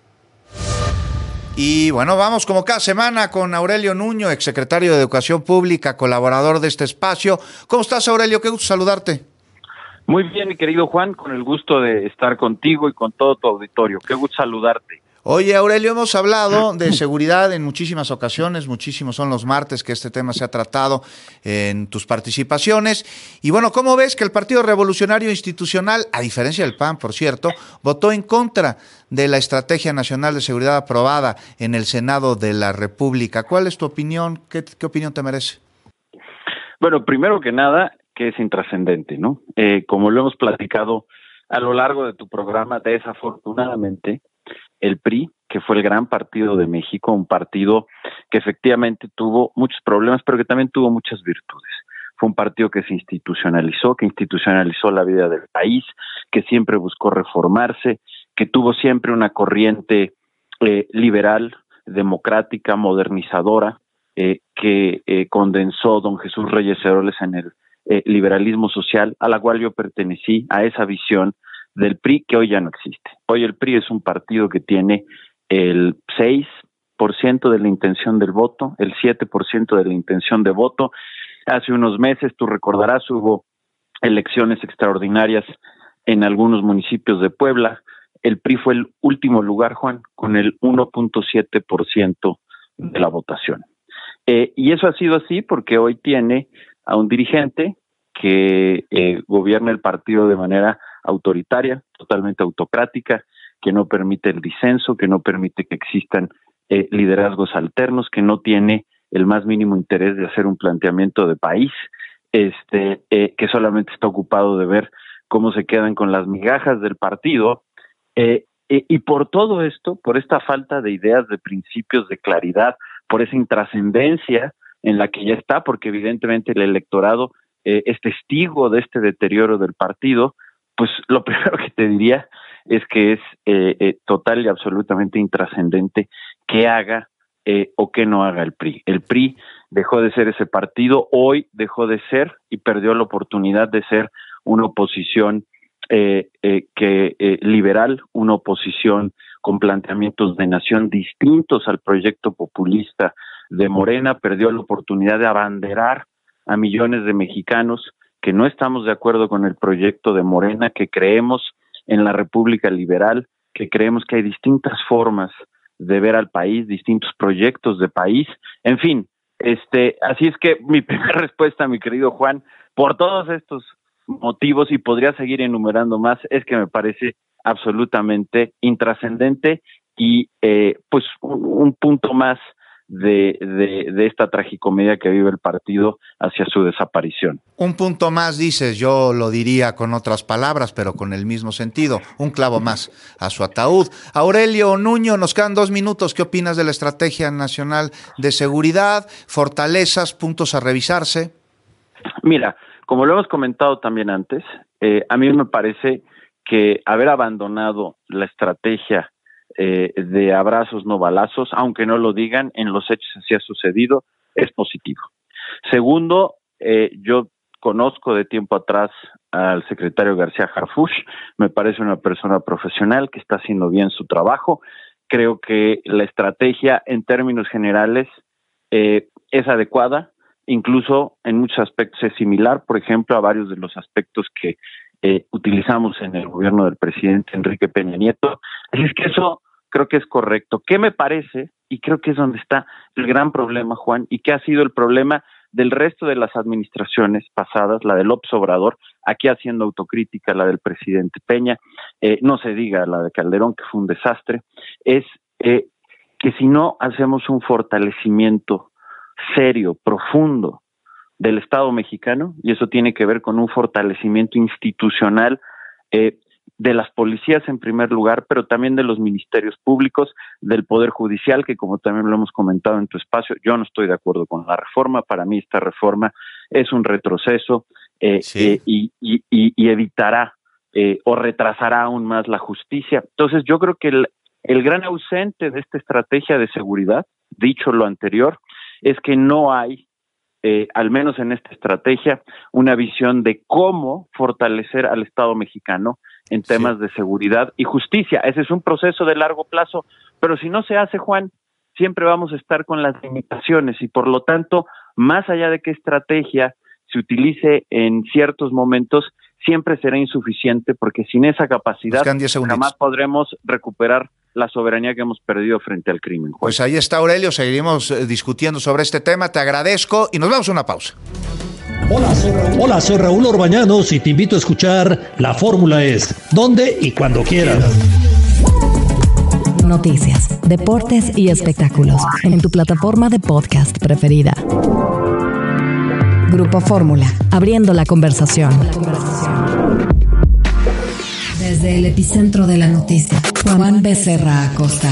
Y bueno, vamos como cada semana con Aurelio Nuño, exsecretario de Educación Pública, colaborador de este espacio. ¿Cómo estás, Aurelio? Qué gusto saludarte. Muy bien, mi querido Juan, con el gusto de estar contigo y con todo tu auditorio. Qué gusto saludarte. Oye, Aurelio, hemos hablado de seguridad en muchísimas ocasiones, muchísimos son los martes que este tema se ha tratado en tus participaciones. Y bueno, ¿cómo ves que el Partido Revolucionario Institucional, a diferencia del PAN, por cierto, votó en contra de la Estrategia Nacional de Seguridad aprobada en el Senado de la República? ¿Cuál es tu opinión? ¿Qué opinión te merece? Bueno, primero que nada, que es intrascendente, ¿no? Como lo hemos platicado a lo largo de tu programa, desafortunadamente, el PRI, que fue el gran partido de México, un partido que efectivamente tuvo muchos problemas, pero que también tuvo muchas virtudes. Fue un partido que se institucionalizó, la vida del país, que siempre buscó reformarse, que tuvo siempre una corriente liberal, democrática, modernizadora, que condensó don Jesús Reyes Heroles en el liberalismo social, a la cual yo pertenecí, a esa visión del PRI que hoy ya no existe. Hoy el PRI es un partido que tiene el 6% de la intención del voto, el 7% de la intención de voto. Hace unos meses, tú recordarás, hubo elecciones extraordinarias en algunos municipios de Puebla. El PRI fue el último lugar, Juan, con el 1.7% de la votación. Y eso ha sido así porque hoy tiene a un dirigente que gobierna el partido de manera autoritaria, totalmente autocrática, que no permite el disenso, que no permite que existan liderazgos alternos, que no tiene el más mínimo interés de hacer un planteamiento de país, que solamente está ocupado de ver cómo se quedan con las migajas del partido, y por todo esto, por esta falta de ideas, de principios, de claridad, por esa intrascendencia en la que ya está, porque evidentemente el electorado es testigo de este deterioro del partido, pues lo primero que te diría es que es total y absolutamente intrascendente que haga o que no haga el PRI. El PRI dejó de ser ese partido, hoy dejó de ser y perdió la oportunidad de ser una oposición liberal, una oposición con planteamientos de nación distintos al proyecto populista de Morena, perdió la oportunidad de abanderar a millones de mexicanos que no estamos de acuerdo con el proyecto de Morena, que creemos en la República Liberal, que creemos que hay distintas formas de ver al país, distintos proyectos de país, en fin, así es que mi primera respuesta, mi querido Juan, por todos estos motivos, y podría seguir enumerando más, es que me parece absolutamente intrascendente y pues un punto más de esta tragicomedia que vive el partido hacia su desaparición. Un punto más, dices, yo lo diría con otras palabras, pero con el mismo sentido, un clavo más a su ataúd. Aurelio Nuño, nos quedan 2 minutos. ¿Qué opinas de la Estrategia Nacional de Seguridad? ¿Fortalezas, puntos a revisarse? Mira, como lo hemos comentado también antes, a mí me parece que haber abandonado la estrategia de abrazos no balazos, aunque no lo digan, en los hechos así ha sucedido, es positivo. Segundo, yo conozco de tiempo atrás al secretario García Harfuch, me parece una persona profesional que está haciendo bien su trabajo. Creo que la estrategia en términos generales es adecuada, incluso en muchos aspectos es similar, por ejemplo, a varios de los aspectos que utilizamos en el gobierno del presidente Enrique Peña Nieto. Así es que eso creo que es correcto. ¿Qué me parece? Y creo que es donde está el gran problema, Juan, y que ha sido el problema del resto de las administraciones pasadas, la de López Obrador, aquí haciendo autocrítica, la del presidente Peña, no se diga la de Calderón, que fue un desastre, es que si no hacemos un fortalecimiento serio, profundo del Estado mexicano, y eso tiene que ver con un fortalecimiento institucional de las policías en primer lugar, pero también de los ministerios públicos, del Poder Judicial, que como también lo hemos comentado en tu espacio, yo no estoy de acuerdo con la reforma. Para mí esta reforma es un retroceso y evitará o retrasará aún más la justicia. Entonces yo creo que el gran ausente de esta estrategia de seguridad, dicho lo anterior, es que no hay, al menos en esta estrategia, una visión de cómo fortalecer al Estado mexicano en temas de seguridad y justicia. Ese es un proceso de largo plazo, pero si no se hace, Juan, siempre vamos a estar con las limitaciones y por lo tanto, más allá de qué estrategia se utilice en ciertos momentos, siempre será insuficiente porque sin esa capacidad jamás podremos recuperar la soberanía que hemos perdido frente al crimen, Juan. Pues ahí está, Aurelio, seguiremos discutiendo sobre este tema, te agradezco y nos vamos a una pausa. Hola, soy Raúl Orbañanos y te invito a escuchar La Fórmula Es, donde y cuando quieras. Noticias, deportes y espectáculos en tu plataforma de podcast preferida. Grupo Fórmula, abriendo la conversación. Desde el epicentro de la noticia, Juan Becerra Acosta.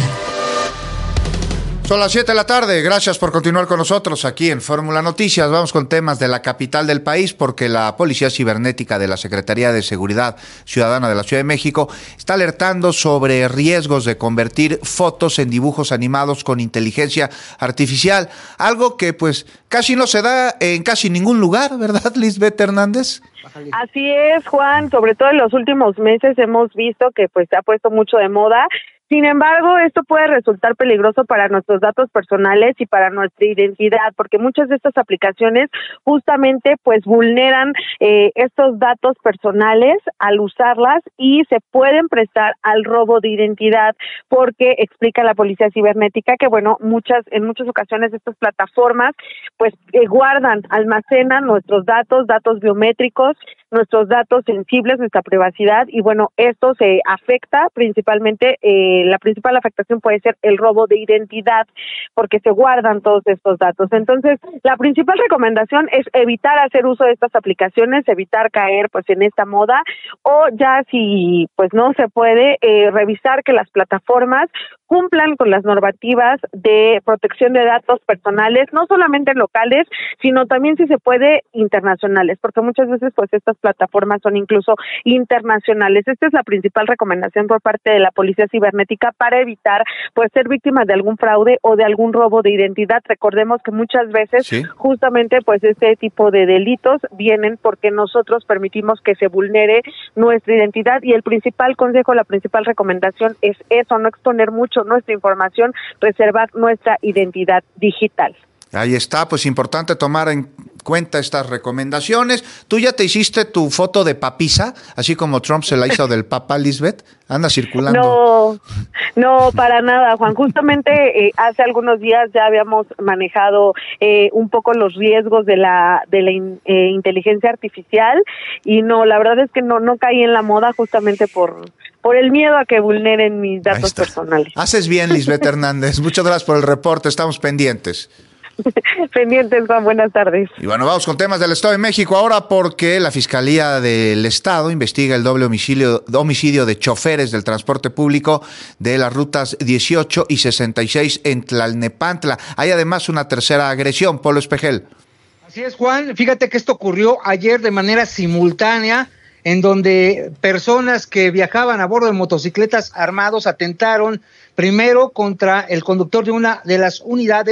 Son las 7 de la tarde, gracias por continuar con nosotros aquí en Fórmula Noticias. Vamos con temas de la capital del país porque la Policía Cibernética de la Secretaría de Seguridad Ciudadana de la Ciudad de México está alertando sobre riesgos de convertir fotos en dibujos animados con inteligencia artificial, algo que pues casi no se da en casi ningún lugar, ¿verdad, Lisbeth Hernández? Así es, Juan, sobre todo en los últimos meses hemos visto que pues se ha puesto mucho de moda. Sin embargo, esto puede resultar peligroso para nuestros datos personales y para nuestra identidad, porque muchas de estas aplicaciones justamente pues vulneran estos datos personales al usarlas y se pueden prestar al robo de identidad, porque explica la Policía Cibernética que bueno, en muchas ocasiones estas plataformas pues guardan, almacenan nuestros datos biométricos, nuestros datos sensibles, nuestra privacidad, y bueno, esto se afecta principalmente, la principal afectación puede ser el robo de identidad, porque se guardan todos estos datos. Entonces, la principal recomendación es evitar hacer uso de estas aplicaciones, evitar caer pues en esta moda, o ya si pues no se puede, revisar que las plataformas cumplan con las normativas de protección de datos personales, no solamente locales, sino también, si se puede, internacionales, porque muchas veces pues estas plataformas son incluso internacionales. Esta es la principal recomendación por parte de la Policía Cibernética para evitar pues ser víctimas de algún fraude o de algún robo de identidad. Recordemos que muchas veces justamente pues este tipo de delitos vienen porque nosotros permitimos que se vulnere nuestra identidad, y el principal consejo, la principal recomendación es eso, no exponer mucho nuestra información, reservar nuestra identidad digital. Ahí está, pues importante tomar en cuenta estas recomendaciones. ¿Tú ya te hiciste tu foto de papisa, así como Trump se la hizo del Papa, Lisbeth? Anda circulando. No, para nada, Juan. Justamente hace algunos días ya habíamos manejado un poco los riesgos de la inteligencia artificial, y no, la verdad es que no caí en la moda justamente por el miedo a que vulneren mis datos personales. Haces bien, Lisbeth Hernández. Muchas gracias por el reporte, estamos pendientes. Pendientes, Juan, buenas tardes. Y bueno, vamos con temas del Estado de México ahora, porque la Fiscalía del Estado investiga el doble homicidio de choferes del transporte público de las rutas 18 y 66 en Tlalnepantla. Hay además una tercera agresión. Polo Espejel. Así es, Juan. Fíjate que esto ocurrió ayer de manera simultánea, en donde personas que viajaban a bordo de motocicletas armados atentaron primero contra el conductor de una de las unidades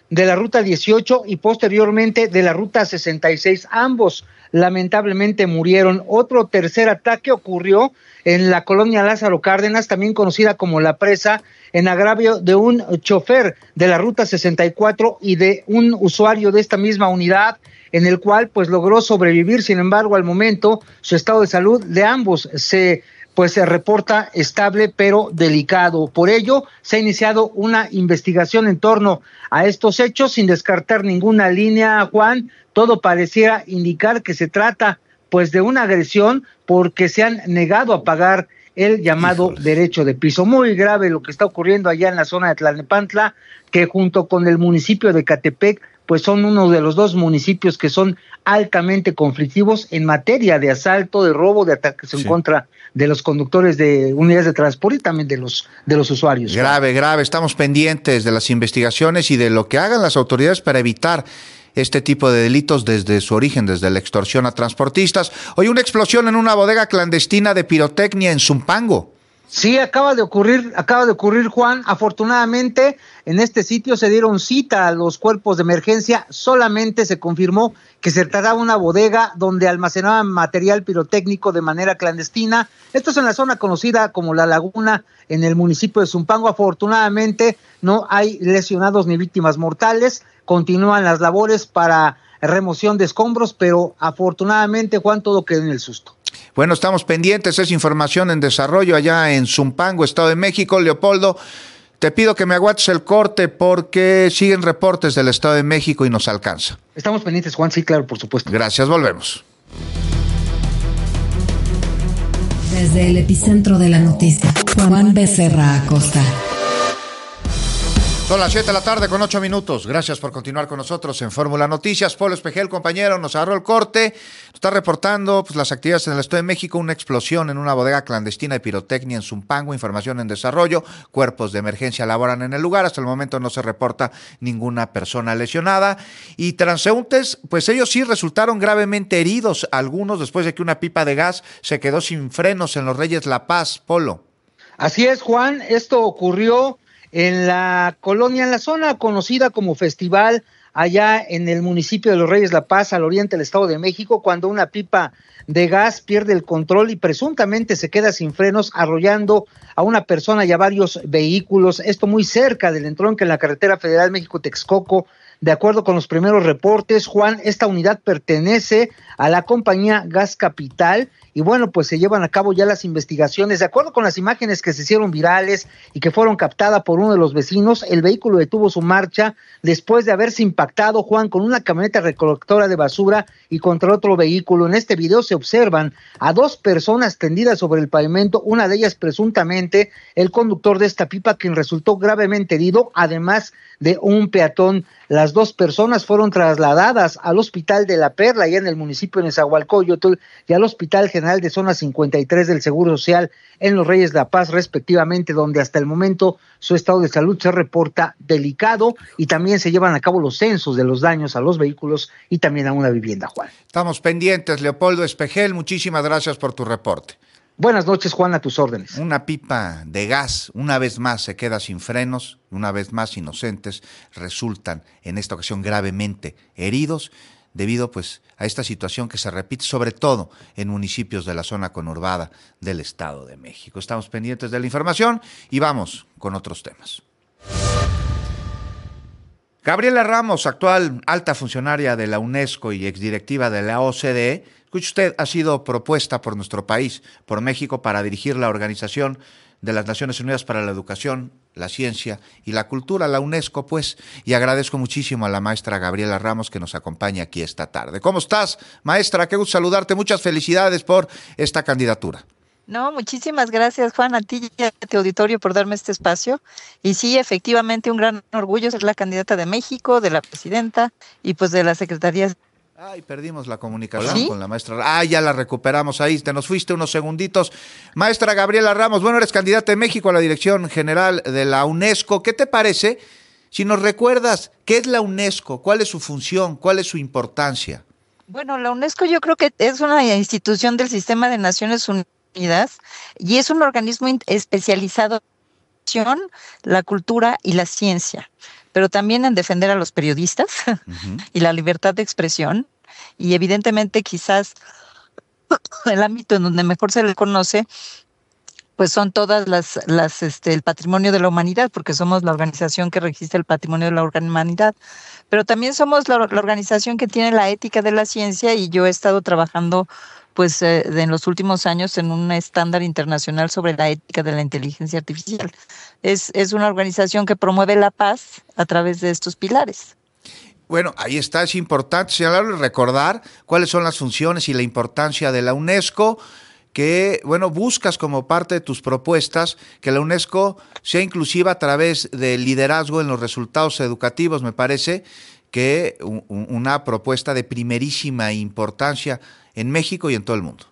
de la Ruta 18 y posteriormente de la Ruta 66. Ambos lamentablemente murieron. Otro tercer ataque ocurrió en la colonia Lázaro Cárdenas, también conocida como La Presa, en agravio de un chofer de la Ruta 64 y de un usuario de esta misma unidad, en el cual pues logró sobrevivir. Sin embargo, al momento su estado de salud de ambos se reporta estable pero delicado. Por ello, se ha iniciado una investigación en torno a estos hechos sin descartar ninguna línea, Juan. Todo pareciera indicar que se trata pues de una agresión porque se han negado a pagar el llamado derecho de piso. Muy grave lo que está ocurriendo allá en la zona de Tlalnepantla, que junto con el municipio de Ecatepec pues son uno de los dos municipios que son altamente conflictivos en materia de asalto, de robo, de ataques en contra de los conductores de unidades de transporte y también de los usuarios. Grave, grave. Estamos pendientes de las investigaciones y de lo que hagan las autoridades para evitar este tipo de delitos desde su origen, desde la extorsión a transportistas. Hoy una explosión en una bodega clandestina de pirotecnia en Zumpango. Sí, acaba de ocurrir, Juan. Afortunadamente, en este sitio se dieron cita a los cuerpos de emergencia. Solamente se confirmó que se trataba de una bodega donde almacenaban material pirotécnico de manera clandestina. Esto es en la zona conocida como La Laguna, en el municipio de Zumpango. Afortunadamente, no hay lesionados ni víctimas mortales. Continúan las labores para remoción de escombros, pero afortunadamente, Juan, todo quedó en el susto. Bueno, estamos pendientes, es información en desarrollo allá en Zumpango, Estado de México. Leopoldo, te pido que me aguantes el corte porque siguen reportes del Estado de México y nos alcanza. Estamos pendientes, Juan, sí, claro, por supuesto. Gracias, volvemos. Desde el epicentro de la noticia, Juan Becerra Acosta. Son las 7 de la tarde con 8 minutos. Gracias por continuar con nosotros en Fórmula Noticias. Polo Espejel, compañero, nos agarró el corte. Nos está reportando pues, las actividades en el Estado de México. Una explosión en una bodega clandestina de pirotecnia en Zumpango. Información en desarrollo. Cuerpos de emergencia laboran en el lugar. Hasta el momento no se reporta ninguna persona lesionada. Y transeúntes, pues ellos sí resultaron gravemente heridos. Algunos después de que una pipa de gas se quedó sin frenos en los Reyes La Paz. Polo. Así es, Juan. Esto ocurrió en la colonia, en la zona conocida como Festival, allá en el municipio de los Reyes La Paz, al oriente del Estado de México, cuando una pipa de gas pierde el control y presuntamente se queda sin frenos, arrollando a una persona y a varios vehículos. Esto muy cerca del entronque en la carretera federal México-Texcoco. De acuerdo con los primeros reportes, Juan, esta unidad pertenece a la compañía Gas Capital y bueno, pues se llevan a cabo ya las investigaciones. De acuerdo con las imágenes que se hicieron virales y que fueron captadas por uno de los vecinos, el vehículo detuvo su marcha después de haberse impactado, Juan, con una camioneta recolectora de basura y contra otro vehículo. En este video se observan a dos personas tendidas sobre el pavimento, una de ellas presuntamente el conductor de esta pipa, quien resultó gravemente herido, además de un peatón. Las dos personas fueron trasladadas al Hospital de la Perla, allá en el municipio de Nezahualcóyotl, y al Hospital General de Zona 53 del Seguro Social en los Reyes La Paz, respectivamente, donde hasta el momento su estado de salud se reporta delicado y también se llevan a cabo los censos de los daños a los vehículos y también a una vivienda, Juan. Estamos pendientes, Leopoldo Espejel, muchísimas gracias por tu reporte. Buenas noches, Juan, a tus órdenes. Una pipa de gas, una vez más se queda sin frenos, una vez más inocentes resultan en esta ocasión gravemente heridos debido pues a esta situación que se repite sobre todo en municipios de la zona conurbada del Estado de México. Estamos pendientes de la información y vamos con otros temas. Gabriela Ramos, actual alta funcionaria de la UNESCO y exdirectiva de la OCDE, escuche usted, ha sido propuesta por nuestro país, por México, para dirigir la Organización de las Naciones Unidas para la Educación, la Ciencia y la Cultura, la UNESCO, pues, y agradezco muchísimo a la maestra Gabriela Ramos que nos acompaña aquí esta tarde. ¿Cómo estás, maestra? Qué gusto saludarte, muchas felicidades por esta candidatura. No, muchísimas gracias, Juan, a ti y a tu auditorio por darme este espacio. Y sí, efectivamente, un gran orgullo ser la candidata de México, de la presidenta y pues de la Secretaría. Ay, perdimos la comunicación con la maestra. Ya la recuperamos ahí, te nos fuiste unos segunditos. Maestra Gabriela Ramos, bueno, eres candidata de México a la dirección general de la UNESCO. ¿Qué te parece si nos recuerdas qué es la UNESCO, cuál es su función, cuál es su importancia? Bueno, la UNESCO yo creo que es una institución del Sistema de Naciones Unidas y es un organismo especializado en la cultura y la ciencia. pero también en defender a los periodistas y la libertad de expresión. Y evidentemente quizás el ámbito en donde mejor se le conoce pues son todas el patrimonio de la humanidad, porque somos la organización que registra el patrimonio de la humanidad, pero también somos la organización que tiene la ética de la ciencia, y yo he estado trabajando pues en los últimos años en un estándar internacional sobre la ética de la inteligencia artificial. Es una organización que promueve la paz a través de estos pilares. Bueno, ahí está, es importante señalarlo y recordar cuáles son las funciones y la importancia de la UNESCO, que, bueno, buscas como parte de tus propuestas que la UNESCO sea inclusiva a través del liderazgo en los resultados educativos. Me parece que una propuesta de primerísima importancia en México y en todo el mundo.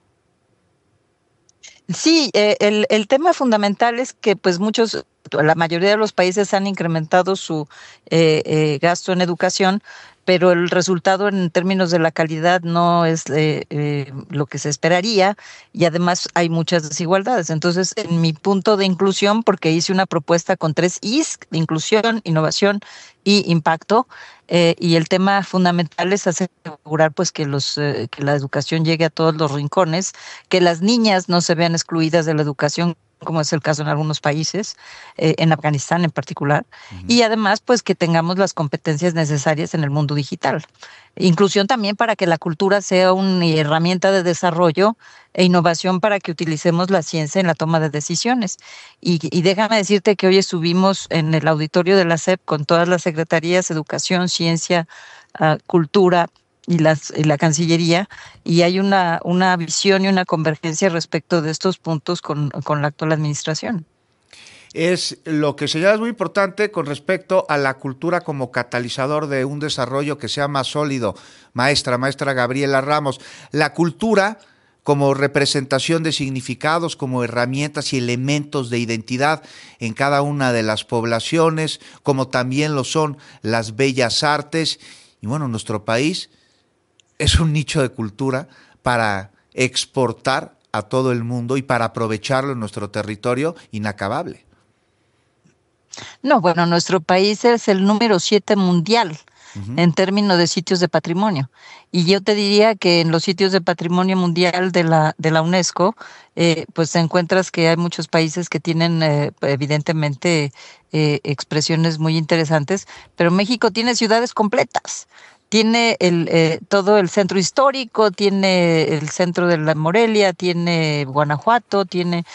Sí, el tema fundamental es que pues la mayoría de los países han incrementado su gasto en educación, pero el resultado en términos de la calidad no es lo que se esperaría, y además hay muchas desigualdades. Entonces, en mi punto de inclusión, porque hice una propuesta con 3 Is, inclusión, innovación y impacto, y el tema fundamental es asegurar pues que la educación llegue a todos los rincones, que las niñas no se vean excluidas de la educación, como es el caso en algunos países, en Afganistán en particular, y además pues que tengamos las competencias necesarias en el mundo digital. Inclusión también para que la cultura sea una herramienta de desarrollo e innovación para que utilicemos la ciencia en la toma de decisiones. Y déjame decirte que hoy estuvimos en el auditorio de la SEP con todas las secretarías, educación, ciencia, cultura y la Cancillería, y hay una visión y una convergencia respecto de estos puntos con la actual administración. Es lo que señala, es muy importante con respecto a la cultura como catalizador de un desarrollo que sea más sólido. Maestra Gabriela Ramos, la cultura como representación de significados, como herramientas y elementos de identidad en cada una de las poblaciones, como también lo son las bellas artes. Y bueno, nuestro país es un nicho de cultura para exportar a todo el mundo y para aprovecharlo en nuestro territorio inacabable. No, bueno, nuestro país es el número 7 mundial en términos de sitios de patrimonio. Y yo te diría que en los sitios de patrimonio mundial de la UNESCO, pues encuentras que hay muchos países que tienen evidentemente expresiones muy interesantes, pero México tiene ciudades completas. Tiene todo el centro histórico, tiene el centro de la Morelia, tiene Guanajuato, tiene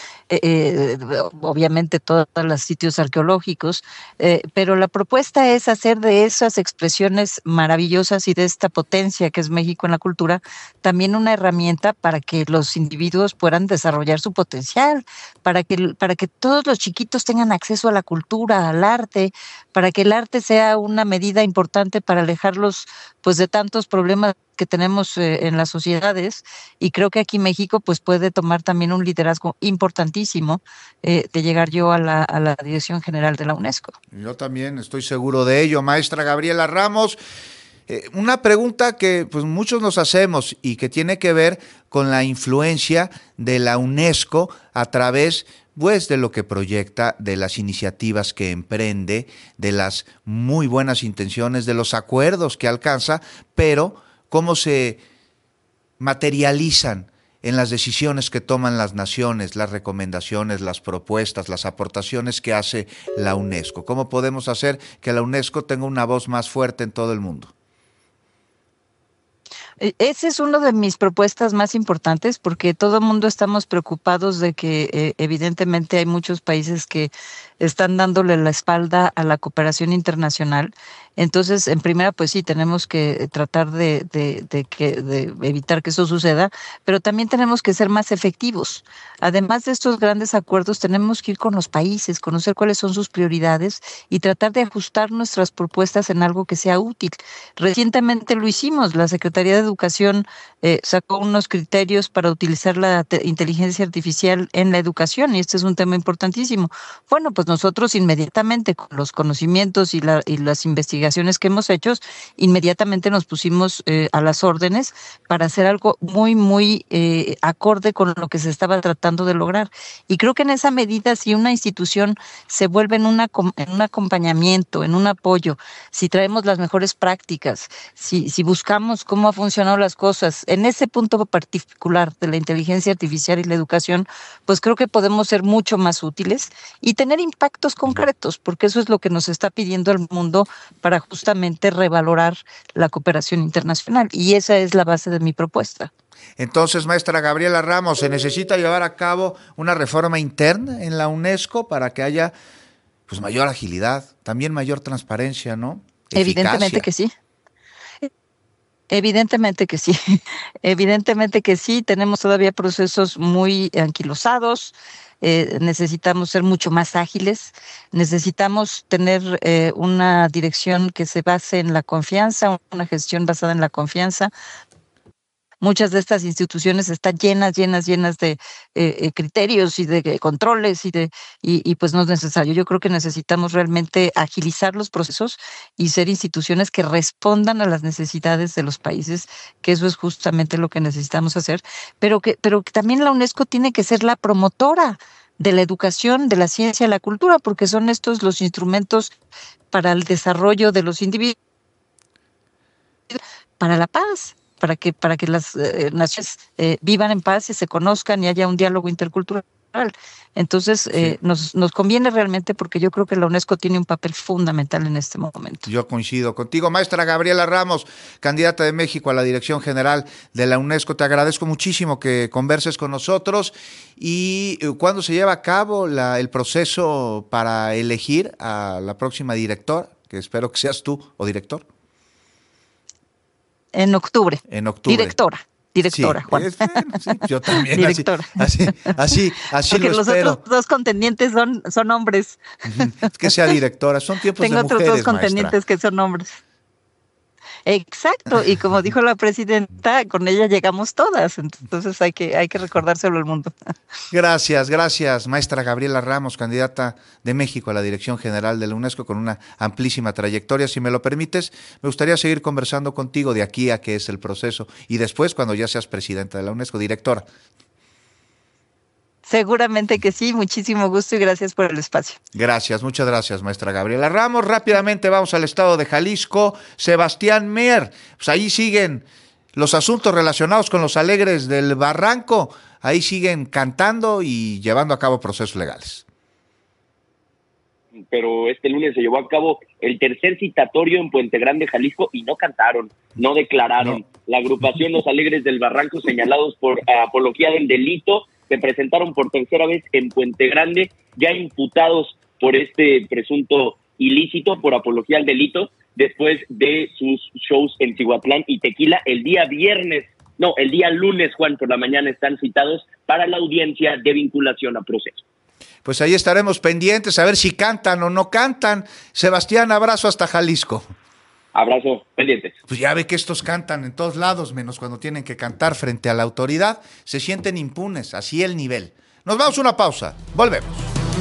obviamente todos los sitios arqueológicos, pero la propuesta es hacer de esas expresiones maravillosas y de esta potencia que es México en la cultura también una herramienta para que los individuos puedan desarrollar su potencial, para que todos los chiquitos tengan acceso a la cultura, al arte, para que el arte sea una medida importante para alejarlos pues de tantos problemas que tenemos en las sociedades, y creo que aquí México pues puede tomar también un liderazgo importantísimo de llegar yo a la Dirección General de la UNESCO. Yo también estoy seguro de ello. Maestra Gabriela Ramos, una pregunta que pues muchos nos hacemos y que tiene que ver con la influencia de la UNESCO a través pues de lo que proyecta, de las iniciativas que emprende, de las muy buenas intenciones, de los acuerdos que alcanza, pero cómo se materializan en las decisiones que toman las naciones, las recomendaciones, las propuestas, las aportaciones que hace la UNESCO. ¿Cómo podemos hacer que la UNESCO tenga una voz más fuerte en todo el mundo? Esa es una de mis propuestas más importantes, porque todo el mundo estamos preocupados de que evidentemente hay muchos países que están dándole la espalda a la cooperación internacional. Entonces, en primera, pues sí, tenemos que tratar de evitar que eso suceda, pero también tenemos que ser más efectivos. Además de estos grandes acuerdos, tenemos que ir con los países, conocer cuáles son sus prioridades y tratar de ajustar nuestras propuestas en algo que sea útil. Recientemente lo hicimos, la Secretaría de Educación sacó unos criterios para utilizar la inteligencia artificial en la educación, y este es un tema importantísimo. Bueno, pues nosotros inmediatamente, con los conocimientos y las investigaciones que hemos hecho, inmediatamente nos pusimos a las órdenes para hacer algo muy, muy acorde con lo que se estaba tratando de lograr. Y creo que en esa medida, si una institución se vuelve en un acompañamiento, en un apoyo, si traemos las mejores prácticas, si buscamos cómo han funcionado las cosas, en ese punto particular de la inteligencia artificial y la educación, pues creo que podemos ser mucho más útiles y tener impactos concretos, porque eso es lo que nos está pidiendo el mundo para justamente revalorar la cooperación internacional. Y esa es la base de mi propuesta. Entonces, maestra Gabriela Ramos, ¿se necesita llevar a cabo una reforma interna en la UNESCO para que haya pues mayor agilidad, también mayor transparencia, ¿no? Evidentemente que sí. Evidentemente que sí. Evidentemente que sí. Tenemos todavía procesos muy anquilosados. Necesitamos ser mucho más ágiles. Necesitamos tener una dirección que se base en la confianza, una gestión basada en la confianza. Muchas de estas instituciones están llenas de criterios y de controles y pues no es necesario. Yo creo que necesitamos realmente agilizar los procesos y ser instituciones que respondan a las necesidades de los países, que eso es justamente lo que necesitamos hacer, pero que también la UNESCO tiene que ser la promotora de la educación, de la ciencia, de la cultura, porque son estos los instrumentos para el desarrollo de los individuos, para la paz. Para que las naciones vivan en paz y se conozcan y haya un diálogo intercultural. Entonces, sí, nos conviene realmente, porque yo creo que la UNESCO tiene un papel fundamental en este momento. Yo coincido contigo. Maestra Gabriela Ramos, candidata de México a la Dirección General de la UNESCO, te agradezco muchísimo que converses con nosotros. ¿Y cuándo se lleva a cabo el proceso para elegir a la próxima directora? Que espero que seas tú, o director. En octubre. Directora, sí, Juan. Sí, yo también. Directora. Así porque lo los espero. Otros dos contendientes son hombres. Es que sea directora, son tiempos de mujeres, Tengo otros dos contendientes que son hombres. Exacto, y como dijo la presidenta, con ella llegamos todas, entonces hay que recordárselo al mundo. Gracias, maestra Gabriela Ramos, candidata de México a la Dirección General de la UNESCO con una amplísima trayectoria. Si me lo permites, me gustaría seguir conversando contigo de aquí a qué es el proceso y después cuando ya seas presidenta de la UNESCO, directora. Seguramente que sí, muchísimo gusto y gracias por el espacio. Gracias, muchas gracias, maestra Gabriela Ramos. Rápidamente vamos al estado de Jalisco. Sebastián Mier, pues ahí siguen los asuntos relacionados con los Alegres del Barranco. Ahí siguen cantando y llevando a cabo procesos legales. Pero este lunes se llevó a cabo el tercer citatorio en Puente Grande, Jalisco, y no cantaron, no declararon. No. La agrupación Los Alegres del Barranco, señalados por apología del delito, se presentaron por tercera vez en Puente Grande, ya imputados por este presunto ilícito, por apología al delito, después de sus shows en Cihuatlán y Tequila. El día lunes, Juan, por la mañana están citados para la audiencia de vinculación a proceso. Pues ahí estaremos pendientes a ver si cantan o no cantan. Sebastián, abrazo hasta Jalisco. Abrazo, pendientes. Pues ya ve que estos cantan en todos lados, menos cuando tienen que cantar frente a la autoridad. Se sienten impunes, así el nivel. Nos vamos a una pausa, volvemos.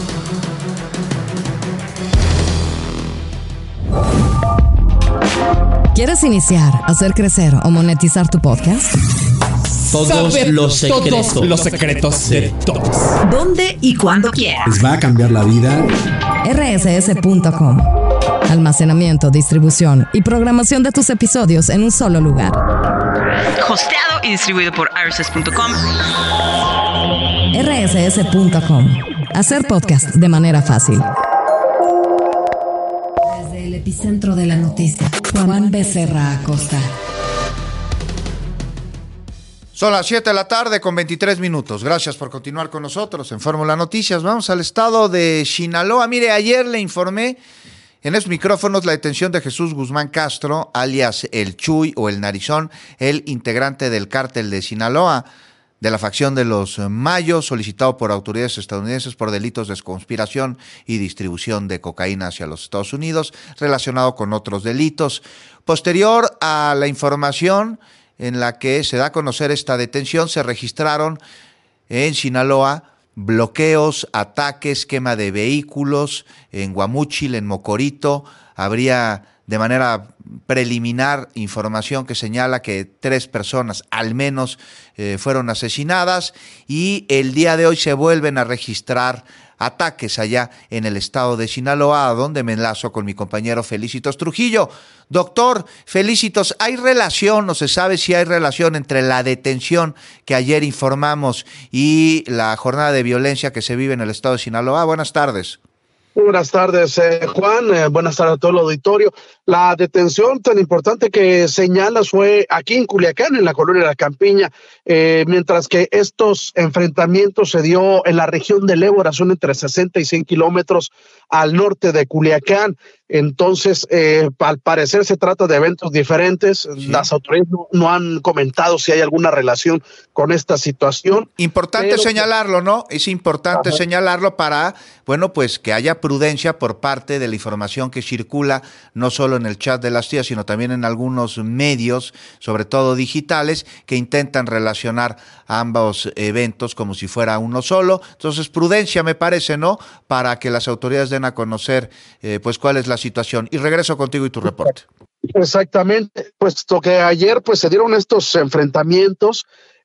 ¿Quieres iniciar, hacer crecer o monetizar tu podcast? Todos los secretos de todos. ¿Dónde y cuándo quieras? Les va a cambiar la vida. rss.com. Almacenamiento, distribución y programación de tus episodios en un solo lugar. Hosteado y distribuido por rss.com. rss.com. Hacer podcast de manera fácil. Desde el epicentro de la noticia, Juan Becerra Acosta. Son las 7 de la tarde con 23 minutos. Gracias por continuar con nosotros en Fórmula Noticias. Vamos al estado de Sinaloa. Mire, ayer le informé en estos micrófonos la detención de Jesús Guzmán Castro, alias El Chuy o El Narizón, el integrante del cártel de Sinaloa, de la facción de los Mayos, solicitado por autoridades estadounidenses por delitos de conspiración y distribución de cocaína hacia los Estados Unidos, relacionado con otros delitos. Posterior a la información, en la que se da a conocer esta detención, se registraron en Sinaloa bloqueos, ataques, quema de vehículos en Guamúchil, en Mocorito. Habría de manera preliminar información que señala que 3 personas al menos fueron asesinadas, y el día de hoy se vuelven a registrar ataques allá en el estado de Sinaloa, a donde me enlazo con mi compañero Felicitos Trujillo. Doctor Felicitos, ¿hay relación o se sabe si hay relación entre la detención que ayer informamos y la jornada de violencia que se vive en el estado de Sinaloa? Buenas tardes. Buenas tardes, Juan. Buenas tardes a todo el auditorio. La detención tan importante que señalas fue aquí en Culiacán, en la colonia La Campiña, mientras que estos enfrentamientos se dio en la región del Ébora, son entre 60 y 100 kilómetros al norte de Culiacán. Entonces, al parecer se trata de eventos diferentes. Sí. Las autoridades no han comentado si hay alguna relación con esta situación. Importante señalarlo, ¿no? Es importante señalarlo para, bueno, pues que haya prudencia por parte de la información que circula, no solo en el chat de las tías, sino también en algunos medios, sobre todo digitales, que intentan relacionar ambos eventos como si fuera uno solo. Entonces, prudencia me parece, ¿no? Para que las autoridades den a conocer, pues, cuál es la situación. Y regreso contigo y tu reporte. Exactamente, puesto que ayer pues se dieron estos enfrentamientos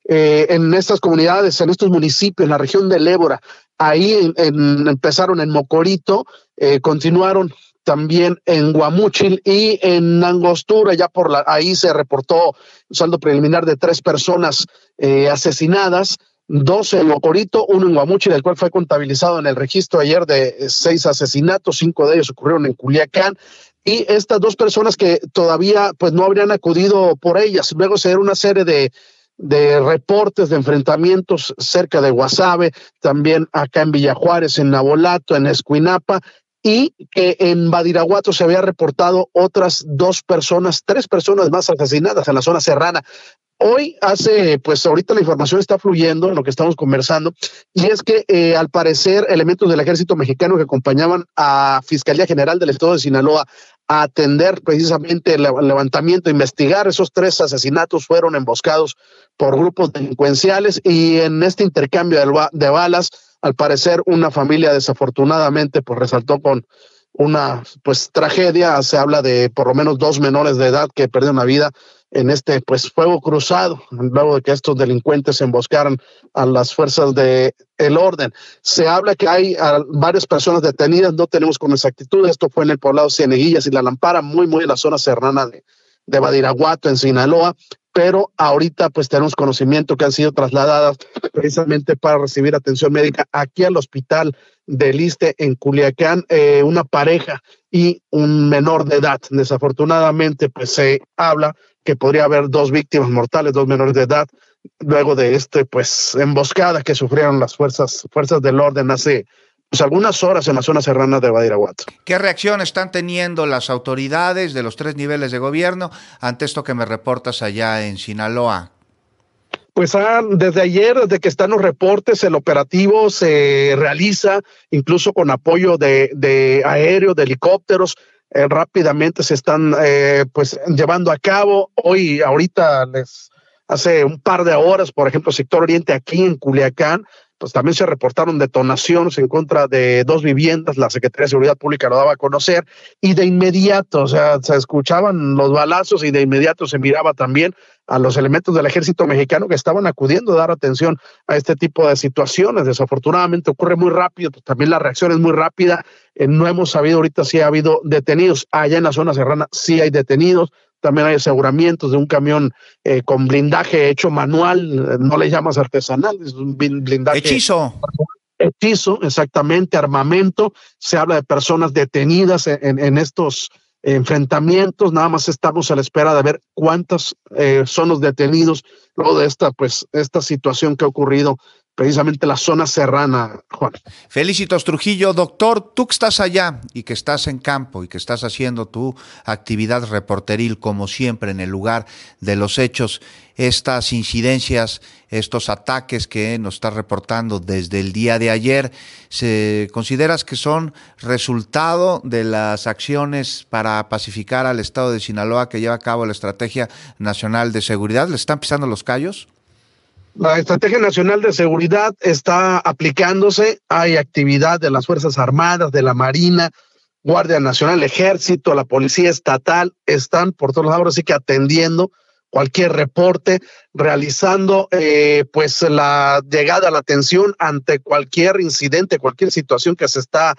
en estas comunidades, en estos municipios, en la región del Ébora. Ahí empezaron en Mocorito, continuaron también en Guamúchil y en Angostura. Ya ahí se reportó un saldo preliminar de 3 personas asesinadas, 2 en Mocorito, 1 en Guamúchil, el cual fue contabilizado en el registro ayer de 6 asesinatos, 5 de ellos ocurrieron en Culiacán. Y estas 2 personas que todavía pues no habrían acudido por ellas. Luego se dieron una serie de reportes de enfrentamientos cerca de Guasave, también acá en Villajuárez, en Nabolato, en Escuinapa, y que en Badiraguato se había reportado otras 3 personas más asesinadas en la zona serrana. Hoy pues ahorita la información está fluyendo en lo que estamos conversando, y es que al parecer elementos del ejército mexicano que acompañaban a Fiscalía General del Estado de Sinaloa a atender precisamente el levantamiento, investigar esos 3 asesinatos, fueron emboscados por grupos delincuenciales, y en este intercambio de balas, al parecer una familia desafortunadamente pues resaltó con una pues tragedia. Se habla de por lo menos 2 menores de edad que perdieron la vida en este pues fuego cruzado, luego de que estos delincuentes emboscaran a las fuerzas del orden. Se habla que hay varias personas detenidas, no tenemos con exactitud. Esto fue en el poblado Cieneguillas y La Lampara, muy en la zona serrana de Badiraguato, en Sinaloa, pero ahorita pues tenemos conocimiento que han sido trasladadas precisamente para recibir atención médica aquí al hospital del Iste en Culiacán, una pareja y un menor de edad. Desafortunadamente pues se habla que podría haber 2 víctimas mortales, 2 menores de edad, luego de pues emboscada que sufrieron las fuerzas del orden hace pues algunas horas en la zona serrana de Badiraguato. ¿Qué reacción están teniendo las autoridades de los 3 niveles de gobierno ante esto que me reportas allá en Sinaloa? Pues desde ayer, desde que están los reportes, el operativo se realiza incluso con apoyo de aéreo, de helicópteros. Rápidamente se están pues llevando a cabo. Ahorita hace un par de horas, por ejemplo, sector oriente aquí en Culiacán, pues también se reportaron detonaciones en contra de 2 viviendas. La Secretaría de Seguridad Pública lo daba a conocer, y de inmediato, o sea, se escuchaban los balazos y de inmediato se miraba también a los elementos del ejército mexicano que estaban acudiendo a dar atención a este tipo de situaciones. Desafortunadamente ocurre muy rápido, pues también la reacción es muy rápida. No hemos sabido ahorita si ha habido detenidos. Allá en la zona serrana sí hay detenidos. También hay aseguramientos de un camión con blindaje hecho manual, no le llamas artesanal, es un blindaje. Hechizo, exactamente, armamento. Se habla de personas detenidas en estos enfrentamientos. Nada más estamos a la espera de ver cuántos son los detenidos luego de esta situación que ha ocurrido precisamente la zona serrana, Juan. Felicitos, Trujillo. Doctor, tú que estás allá y que estás en campo y que estás haciendo tu actividad reporteril como siempre en el lugar de los hechos, estas incidencias, estos ataques que nos estás reportando desde el día de ayer, ¿consideras que son resultado de las acciones para pacificar al estado de Sinaloa que lleva a cabo la Estrategia Nacional de Seguridad? ¿Le están pisando los callos? La Estrategia Nacional de Seguridad está aplicándose, hay actividad de las Fuerzas Armadas, de la Marina, Guardia Nacional, Ejército, la Policía Estatal, están por todos lados, así que atendiendo cualquier reporte, realizando pues la llegada a la atención ante cualquier incidente, cualquier situación que se está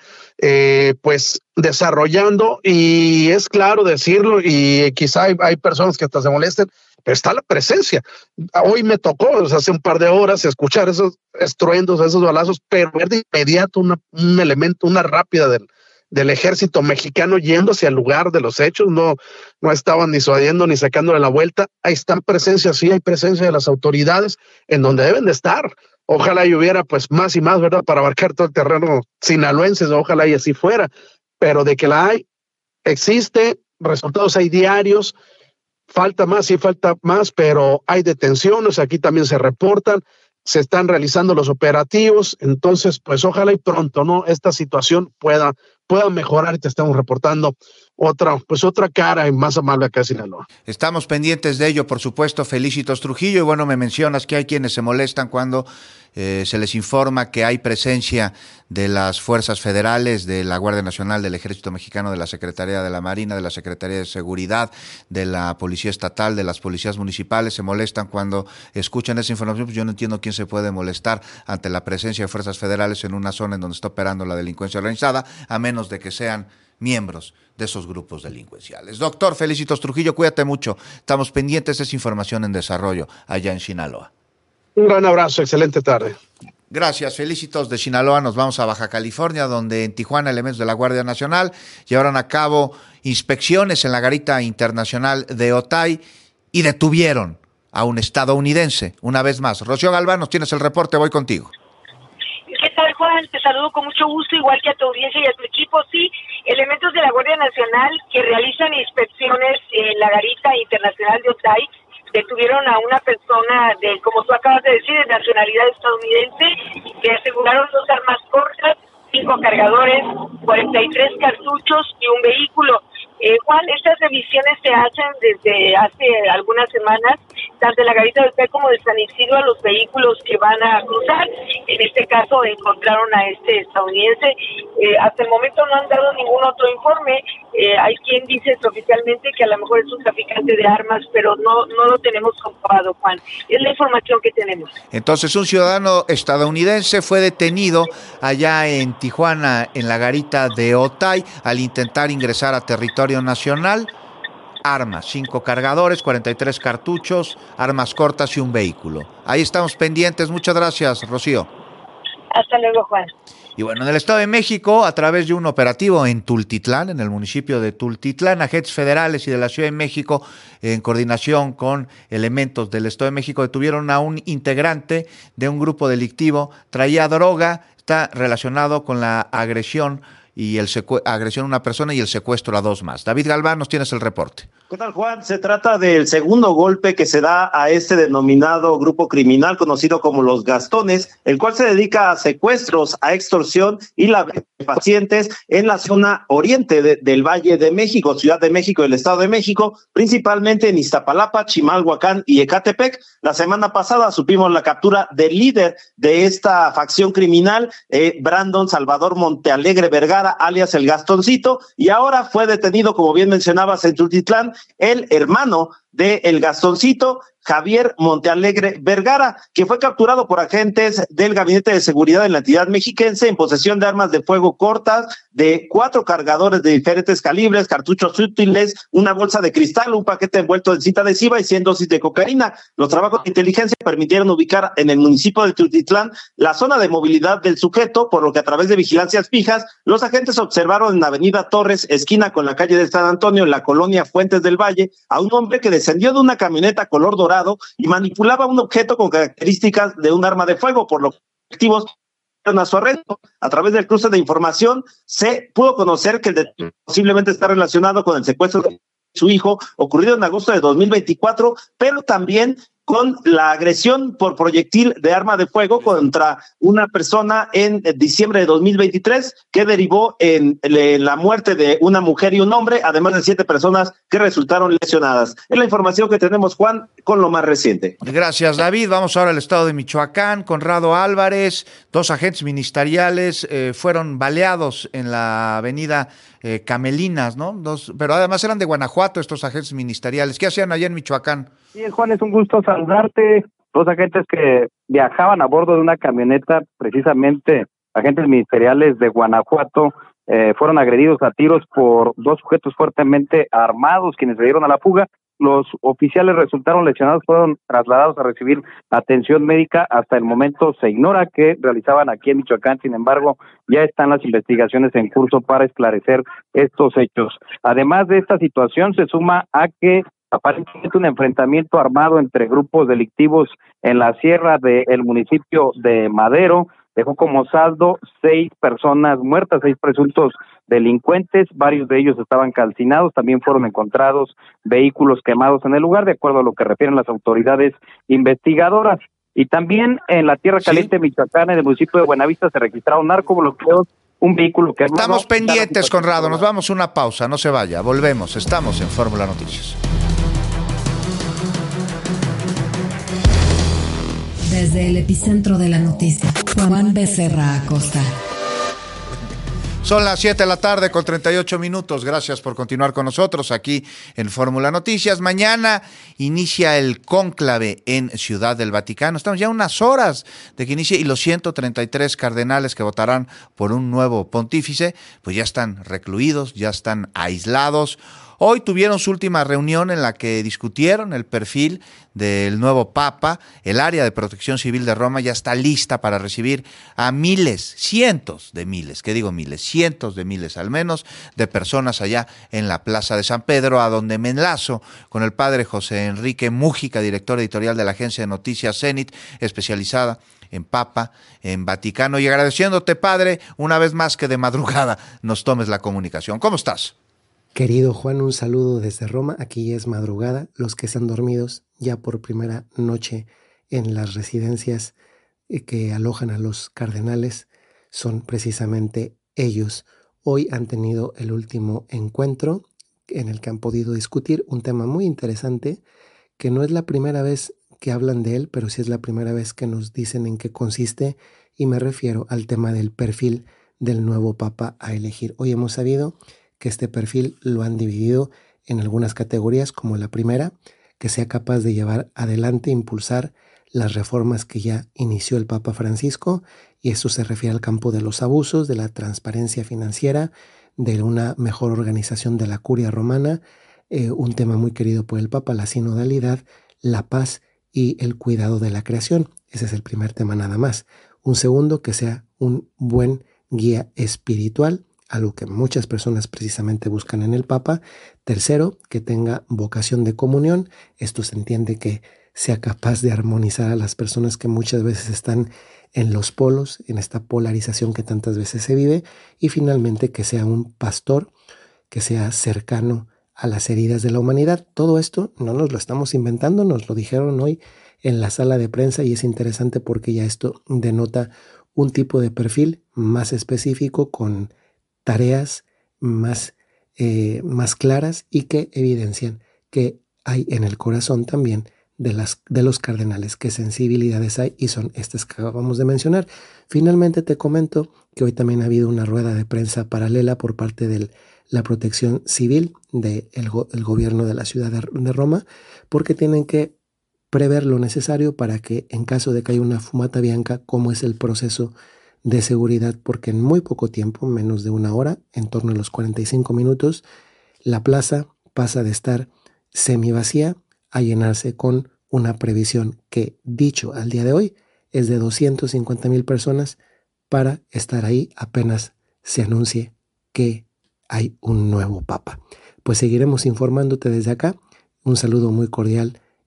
pues desarrollando, y es claro decirlo, y quizá hay personas que hasta se molesten, pero está la presencia. Hoy me tocó, hace un par de horas, escuchar esos estruendos, esos balazos, pero ver de inmediato un elemento, una rápida del ejército mexicano yendo hacia el lugar de los hechos, no estaban disuadiendo ni sacándole la vuelta. Ahí está presencia, sí, hay presencia de las autoridades en donde deben de estar. Ojalá y hubiera pues más y más, ¿verdad?, para abarcar todo el terreno sinaloense, ojalá y así fuera, pero de que la hay, existe, resultados hay diarios. Falta más, pero hay detenciones, aquí también se reportan, se están realizando los operativos, entonces pues ojalá y pronto, ¿no?, esta situación pueda mejorar y te estamos reportando otra cara más amable acá en Sinaloa. Estamos pendientes de ello, por supuesto. Felicitos, Trujillo, y bueno, me mencionas que hay quienes se molestan cuando se les informa que hay presencia de las fuerzas federales, de la Guardia Nacional, del Ejército Mexicano, de la Secretaría de la Marina, de la Secretaría de Seguridad, de la Policía Estatal, de las policías municipales. Se molestan cuando escuchan esa información. Pues yo no entiendo quién se puede molestar ante la presencia de fuerzas federales en una zona en donde está operando la delincuencia organizada, a menos de que sean miembros de esos grupos delincuenciales. Doctor, Felicitos, Trujillo, cuídate mucho. Estamos pendientes de esa información en desarrollo allá en Sinaloa. Un gran abrazo, excelente tarde. Gracias, Felicitos. De Sinaloa nos vamos a Baja California, donde en Tijuana elementos de la Guardia Nacional llevaron a cabo inspecciones en la garita internacional de Otay y detuvieron a un estadounidense. Una vez más, Rocío Galván, nos tienes el reporte, voy contigo. ¿Qué tal, Juan? Te saludo con mucho gusto, igual que a tu audiencia y a tu equipo. Sí, elementos de la Guardia Nacional que realizan inspecciones en la garita internacional de Otay detuvieron a una persona como tú acabas de decir, de nacionalidad estadounidense, que aseguraron 2 armas cortas, 5 cargadores, 43 cartuchos y un vehículo. Juan, estas revisiones se hacen desde hace algunas semanas, tanto en la garita de Otay como de San Isidro, a los vehículos que van a cruzar. En este caso encontraron a este estadounidense. Hasta el momento no han dado ningún otro informe. Hay quien dice oficialmente que a lo mejor es un traficante de armas, pero no lo tenemos comprobado, Juan. Es la información que tenemos. Entonces, un ciudadano estadounidense fue detenido allá en Tijuana, en la garita de Otay, al intentar ingresar a territorio nacional. Armas, 5 cargadores, 43 cartuchos, armas cortas y un vehículo. Ahí estamos pendientes. Muchas gracias, Rocío. Hasta luego, Juan. Y bueno, en el Estado de México, a través de un operativo en Tultitlán, en el municipio de Tultitlán, agentes federales y de la Ciudad de México, en coordinación con elementos del Estado de México, detuvieron a un integrante de un grupo delictivo. Traía droga, está relacionado con la agresión y agresión a una persona y el secuestro a 2 más. David Galván, nos tienes el reporte. ¿Qué tal, Juan? Se trata del segundo golpe que se da a este denominado grupo criminal conocido como los Gastones, el cual se dedica a secuestros, a extorsión y la venta de pacientes en la zona oriente del Valle de México, Ciudad de México y el Estado de México, principalmente en Iztapalapa, Chimalhuacán y Ecatepec. La semana pasada supimos la captura del líder de esta facción criminal, Brandon Salvador Montealegre Vergara, alias el Gastoncito, y ahora fue detenido, como bien mencionabas, en Tultitlán, el hermano de el Gastoncito, Javier Montealegre Vergara, que fue capturado por agentes del Gabinete de Seguridad de la entidad mexiquense en posesión de armas de fuego cortas, de 4 cargadores de diferentes calibres, cartuchos útiles, una bolsa de cristal, un paquete envuelto en cinta adhesiva y 100 dosis de cocaína. Los trabajos de inteligencia permitieron ubicar en el municipio de Tultitlán la zona de movilidad del sujeto, por lo que a través de vigilancias fijas, los agentes observaron en la avenida Torres, esquina con la calle de San Antonio, en la colonia Fuentes del Valle, a un hombre que descendió de una camioneta color dorado Colorado y manipulaba un objeto con características de un arma de fuego, por lo que activos a su arresto. A través del cruce de información se pudo conocer que el detenido posiblemente está relacionado con el secuestro de su hijo ocurrido en agosto de 2024, pero también con la agresión por proyectil de arma de fuego contra una persona en diciembre de 2023, que derivó en la muerte de una mujer y un hombre, además de 7 personas que resultaron lesionadas. Es la información que tenemos, Juan, con lo más reciente. Gracias, David. Vamos ahora al estado de Michoacán. Conrado Álvarez, 2 agentes ministeriales fueron baleados en la avenida Camelinas, ¿no? Pero además eran de Guanajuato estos agentes ministeriales. ¿Qué hacían allá en Michoacán? Sí, Juan, es un gusto saludarte. 2 agentes que viajaban a bordo de una camioneta, precisamente agentes ministeriales de Guanajuato, fueron agredidos a tiros por 2 sujetos fuertemente armados, quienes se dieron a la fuga. Los oficiales resultaron lesionados, fueron trasladados a recibir atención médica. Hasta el momento se ignora qué realizaban aquí en Michoacán, sin embargo, ya están las investigaciones en curso para esclarecer estos hechos. Además de esta situación, se suma a que aparentemente un enfrentamiento armado entre grupos delictivos en la sierra del municipio de Madero dejó como saldo 6 personas muertas, 6 presuntos delincuentes, varios de ellos estaban calcinados, también fueron encontrados vehículos quemados en el lugar, de acuerdo a lo que refieren las autoridades investigadoras. Y también en la Tierra Caliente, Michoacán, en el municipio de Buenavista, se registraron narcobloqueos, un vehículo que... Estamos pendientes, Conrado, nos vamos a una pausa, no se vaya, volvemos, estamos en Fórmula Noticias. Desde el epicentro de la noticia, Juan Becerra Acosta. Son las 7 de la tarde con 38 minutos. Gracias por continuar con nosotros aquí en Fórmula Noticias. Mañana inicia el cónclave en Ciudad del Vaticano. Estamos ya unas horas de que inicie y los 133 cardenales que votarán por un nuevo pontífice, pues ya están recluidos, ya están aislados. Hoy tuvieron su última reunión en la que discutieron el perfil del nuevo Papa. El área de protección civil de Roma ya está lista para recibir a miles, cientos de miles, ¿qué digo miles? Cientos de miles al menos de personas allá en la Plaza de San Pedro, a donde me enlazo con el padre José Enrique Mújica, director editorial de la agencia de noticias Zenit, especializada en Papa, en Vaticano. Y agradeciéndote, padre, una vez más que de madrugada nos tomes la comunicación. ¿Cómo estás? Querido Juan, un saludo desde Roma. Aquí ya es madrugada. Los que están dormidos ya por primera noche en las residencias que alojan a los cardenales son precisamente ellos. Hoy han tenido el último encuentro en el que han podido discutir un tema muy interesante, que no es la primera vez que hablan de él, pero sí es la primera vez que nos dicen en qué consiste, y me refiero al tema del perfil del nuevo Papa a elegir. Hoy hemos sabido que este perfil lo han dividido en algunas categorías, como la primera, que sea capaz de llevar adelante e impulsar las reformas que ya inició el Papa Francisco, y eso se refiere al campo de los abusos, de la transparencia financiera, de una mejor organización de la curia romana, un tema muy querido por el Papa, la sinodalidad, la paz y el cuidado de la creación. Ese es el primer tema nada más. Un segundo, que sea un buen guía espiritual, algo que muchas personas precisamente buscan en el Papa. Tercero, que tenga vocación de comunión. Esto se entiende que sea capaz de armonizar a las personas que muchas veces están en los polos, en esta polarización que tantas veces se vive. Y finalmente, que sea un pastor, que sea cercano a las heridas de la humanidad. Todo esto no nos lo estamos inventando, nos lo dijeron hoy en la sala de prensa, y es interesante porque ya esto denota un tipo de perfil más específico, con tareas más claras, y que evidencian que hay en el corazón también de los cardenales qué sensibilidades hay, y son estas que acabamos de mencionar. Finalmente te comento que hoy también ha habido una rueda de prensa paralela por parte de la protección civil del gobierno de la ciudad de Roma, porque tienen que prever lo necesario para que, en caso de que haya una fumata bianca, cómo es el proceso de seguridad, porque en muy poco tiempo, menos de una hora, en torno a los 45 minutos, la plaza pasa de estar semivacía a llenarse con una previsión que, dicho al día de hoy, es de 250,000 personas para estar ahí apenas se anuncie que hay un nuevo Papa. Pues seguiremos informándote desde acá. Un saludo muy cordial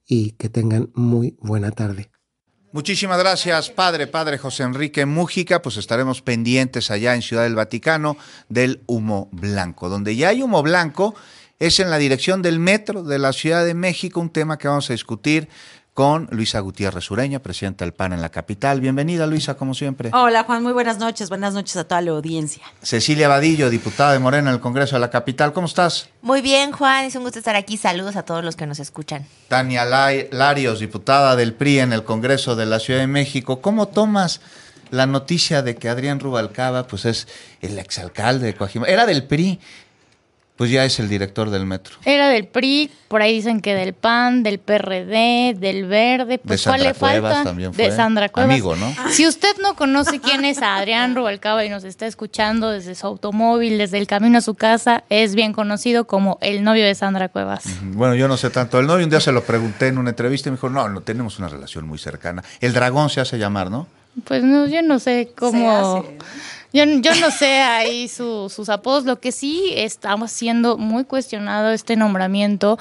y que tengan muy buena tarde. Muchísimas gracias, padre José Enrique Mújica. Pues estaremos pendientes allá en Ciudad del Vaticano del humo blanco. Donde ya hay humo blanco es en la dirección del metro de la Ciudad de México, un tema que vamos a discutir con Luisa Gutiérrez Ureña, presidenta del PAN en la capital. Bienvenida, Luisa, como siempre. Hola, Juan, muy buenas noches a toda la audiencia. Cecilia Vadillo, diputada de Morena en el Congreso de la capital, ¿cómo estás? Muy bien, Juan, es un gusto estar aquí. Saludos a todos los que nos escuchan. Tania Larios, diputada del PRI en el Congreso de la Ciudad de México. ¿Cómo tomas la noticia de que Adrián Rubalcaba, pues es el exalcalde de Coajimalpa, era del PRI, pues ya es el director del metro? Era del PRI, por ahí dicen que del PAN, del PRD, del Verde, pues ¿cuál le falta? También fue de Sandra Cuevas. Amigo, ¿no? Si usted no conoce quién es Adrián Rubalcaba y nos está escuchando desde su automóvil, desde el camino a su casa, es bien conocido como el novio de Sandra Cuevas. Bueno, yo no sé tanto del novio, un día se lo pregunté en una entrevista y me dijo, no tenemos una relación muy cercana. El dragón se hace llamar, ¿no? Pues no, yo no sé cómo... Yo no sé ahí sus apodos. Lo que sí estamos siendo muy cuestionado este nombramiento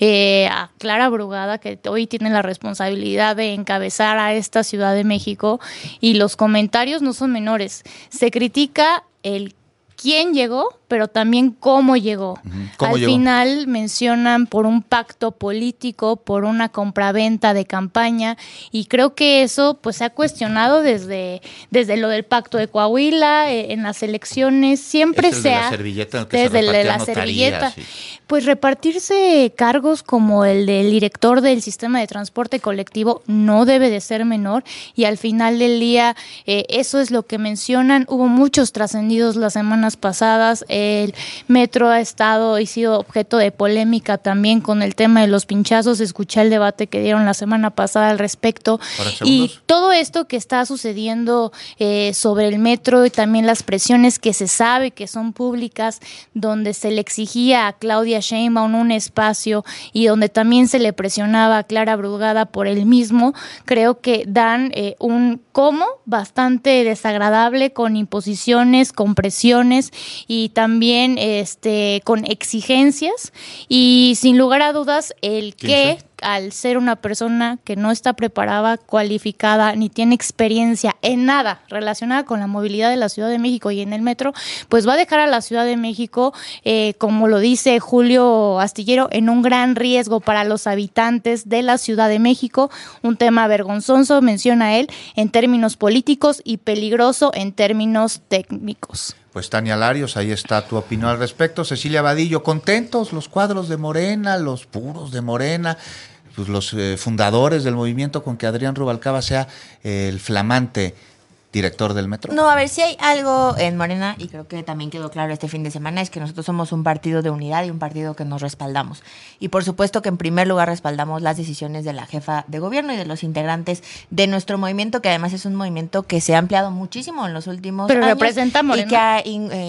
a Clara Brugada, que hoy tiene la responsabilidad de encabezar a esta Ciudad de México, y los comentarios no son menores. Se critica el quién llegó, pero también cómo llegó. Al final mencionan por un pacto político, por una compraventa de campaña, y creo que eso pues se ha cuestionado desde lo del pacto de Coahuila, en las elecciones, siempre se ha... Desde la servilleta. Pues repartirse cargos como el del director del sistema de transporte colectivo no debe de ser menor, y al final del día eso es lo que mencionan. Hubo muchos trascendidos las semanas pasadas. El metro ha estado y sido objeto de polémica también con el tema de los pinchazos. Escuché el debate que dieron la semana pasada al respecto. Y todo esto que está sucediendo sobre el metro, y también las presiones que se sabe que son públicas, donde se le exigía a Claudia Sheinbaum un espacio y donde también se le presionaba a Clara Brugada por el mismo, creo que dan un cómo bastante desagradable, con imposiciones, con presiones y también con exigencias, y sin lugar a dudas el que al ser una persona que no está preparada, cualificada, ni tiene experiencia en nada relacionada con la movilidad de la Ciudad de México y en el metro, pues va a dejar a la Ciudad de México, como lo dice Julio Astillero, en un gran riesgo para los habitantes de la Ciudad de México. Un tema vergonzoso, menciona él, en términos políticos, y peligroso en términos técnicos. Pues Tania Larios, ahí está tu opinión al respecto. Cecilia Vadillo, ¿contentos los cuadros de Morena, los puros de Morena, pues los fundadores del movimiento, con que Adrián Rubalcaba sea el flamante director del metro? No, a ver, si hay algo en Morena, y creo que también quedó claro este fin de semana, es que nosotros somos un partido de unidad y un partido que nos respaldamos. Y por supuesto que en primer lugar respaldamos las decisiones de la jefa de gobierno y de los integrantes de nuestro movimiento, que además es un movimiento que se ha ampliado muchísimo en los últimos años. Representa a Morena.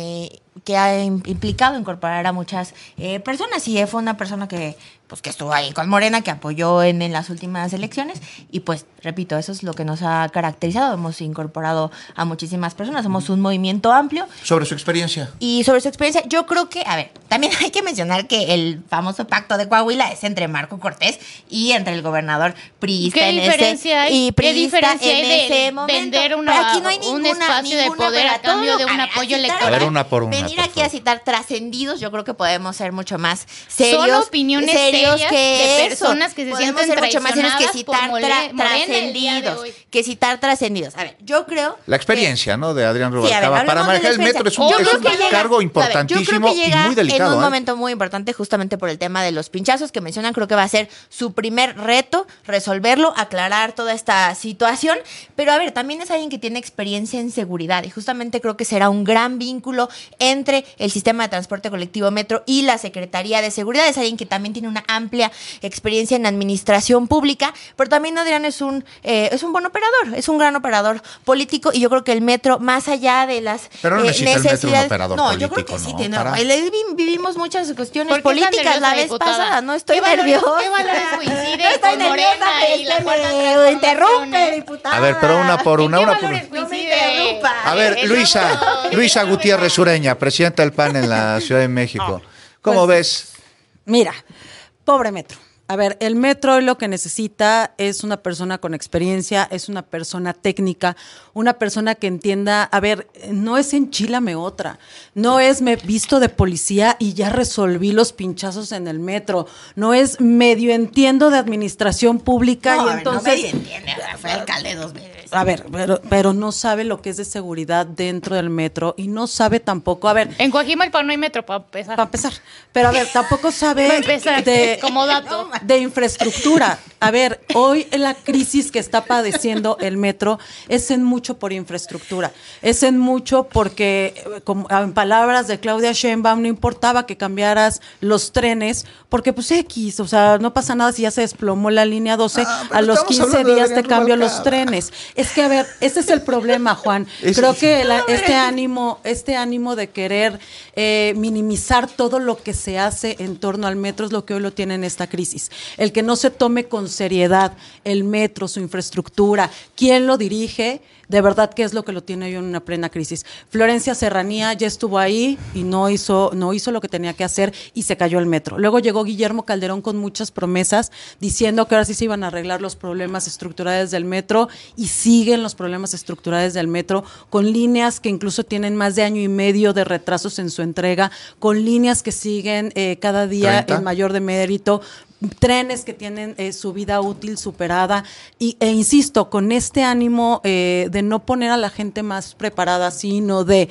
Y que ha implicado incorporar a muchas personas, y fue una persona que estuvo ahí con Morena, que apoyó en las últimas elecciones, y pues repito, eso es lo que nos ha caracterizado. Hemos incorporado a muchísimas personas, somos un movimiento amplio. Sobre su experiencia. Y sobre su experiencia, yo creo que, a ver, también hay que mencionar que el famoso pacto de Coahuila es entre Marco Cortés y entre el gobernador priista. ¿Qué diferencia hay? ¿Qué diferencia hay de ese momento? vender aquí no hay un espacio de poder a cambio de un apoyo electoral? A ver, una por una. Venir aquí a citar trascendidos, yo creo que podemos ser mucho más serios. Son opiniones serias de personas que se podemos sienten ser mucho más serios que citar trascendidos. A ver, yo creo... La experiencia, ¿no?, de Adrián Rubalcaba para manejar el metro es un cargo importantísimo y muy delicado. En un momento muy importante, justamente por el tema de los pinchazos que mencionan. Creo que va a ser su primer reto resolverlo, aclarar toda esta situación. Pero a ver, también es alguien que tiene experiencia en seguridad, y justamente creo que será un gran vínculo entre el sistema de transporte colectivo metro y la Secretaría de Seguridad. Es alguien que también tiene una amplia experiencia en administración pública, pero también Adrián es un buen operador, es un gran operador político, y yo creo que el metro, más allá de las necesidades... un operador político, yo creo que sí tiene. Vivimos muchas cuestiones políticas la vez pasada, no estoy nerviosa. ¿Qué valores coinciden con Morena y la cuarta transformación? Interrumpe, diputada. A ver, pero una por una. A ver, Luisa Gutiérrez Ureña, presidenta del PAN en la Ciudad de México. ¿Cómo ves? Mira, pobre metro. A ver, el metro hoy lo que necesita es una persona con experiencia, es una persona técnica, una persona que entienda, a ver, no es enchílame otra, no es me visto de policía y ya resolví los pinchazos en el metro, no es medio entiendo de administración pública y entonces... No medio entiende, fue alcalde 2 veces. A ver, pero no sabe lo que es de seguridad dentro del metro y no sabe tampoco, a ver... En Coajimalpa no hay metro, para empezar. Para empezar, pero a ver, tampoco sabe como dato. De infraestructura. A ver, hoy la crisis que está padeciendo el metro es en mucho por infraestructura, es en mucho porque, como en palabras de Claudia Sheinbaum, no importaba que cambiaras los trenes, porque pues X, o sea, no pasa nada si ya se desplomó la línea 12, a los 15 días te cambio los trenes. Es que, a ver, ese es el problema, Juan. Creo que este ánimo de querer minimizar todo lo que se hace en torno al metro es lo que hoy lo tiene en esta crisis. El que no se tome con seriedad el metro, su infraestructura, quién lo dirige, de verdad que es lo que lo tiene hoy en una plena crisis. Florencia Serranía ya estuvo ahí y no hizo lo que tenía que hacer y se cayó el metro. Luego llegó Guillermo Calderón con muchas promesas diciendo que ahora sí se iban a arreglar los problemas estructurales del metro y siguen los problemas estructurales del metro con líneas que incluso tienen más de año y medio de retrasos en su entrega, con líneas que siguen cada día en mayor demérito, trenes que tienen su vida útil superada e insisto, con este ánimo de no poner a la gente más preparada, sino de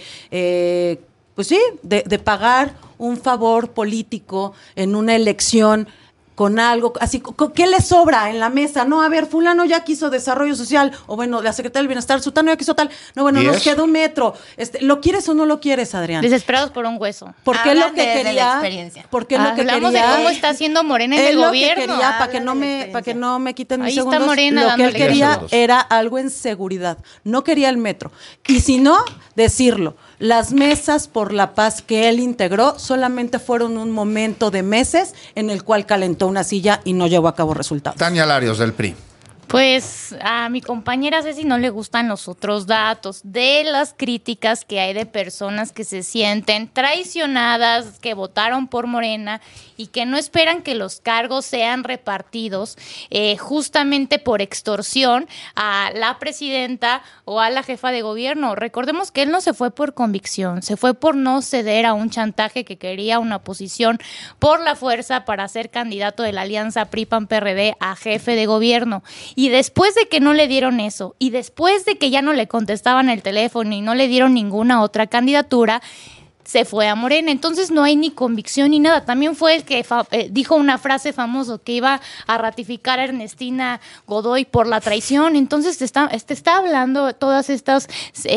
de pagar un favor político en una elección con algo, así, ¿qué le sobra en la mesa? No, a ver, fulano ya quiso desarrollo social, o bueno, la Secretaría del Bienestar, sutano ya quiso tal, no, bueno, nos quedó un metro. ¿Lo quieres o no lo quieres, Adrián? Desesperados por un hueso. Porque lo que quería, porque lo que hablamos quería, de cómo está haciendo Morena en el gobierno. Lo que quería, para que no me quiten mis Ahí segundos, está Morena lo que él quería era algo en seguridad, no quería el metro. Y si no, decirlo, las mesas por la paz que él integró solamente fueron un momento de meses en el cual calentó una silla y no llevó a cabo resultados. Tania Larios, del PRI. Pues a mi compañera Ceci no le gustan los otros datos de las críticas que hay de personas que se sienten traicionadas, que votaron por Morena y que no esperan que los cargos sean repartidos justamente por extorsión a la presidenta o a la jefa de gobierno. Recordemos que él no se fue por convicción, se fue por no ceder a un chantaje que quería una oposición por la fuerza para ser candidato de la alianza PRI-PAN-PRD a jefe de gobierno. Y después de que no le dieron eso, y después de que ya no le contestaban el teléfono y no le dieron ninguna otra candidatura, se fue a Morena. Entonces no hay ni convicción ni nada. También fue el que dijo una frase famosa que iba a ratificar a Ernestina Godoy por la traición. Entonces te está hablando todas estas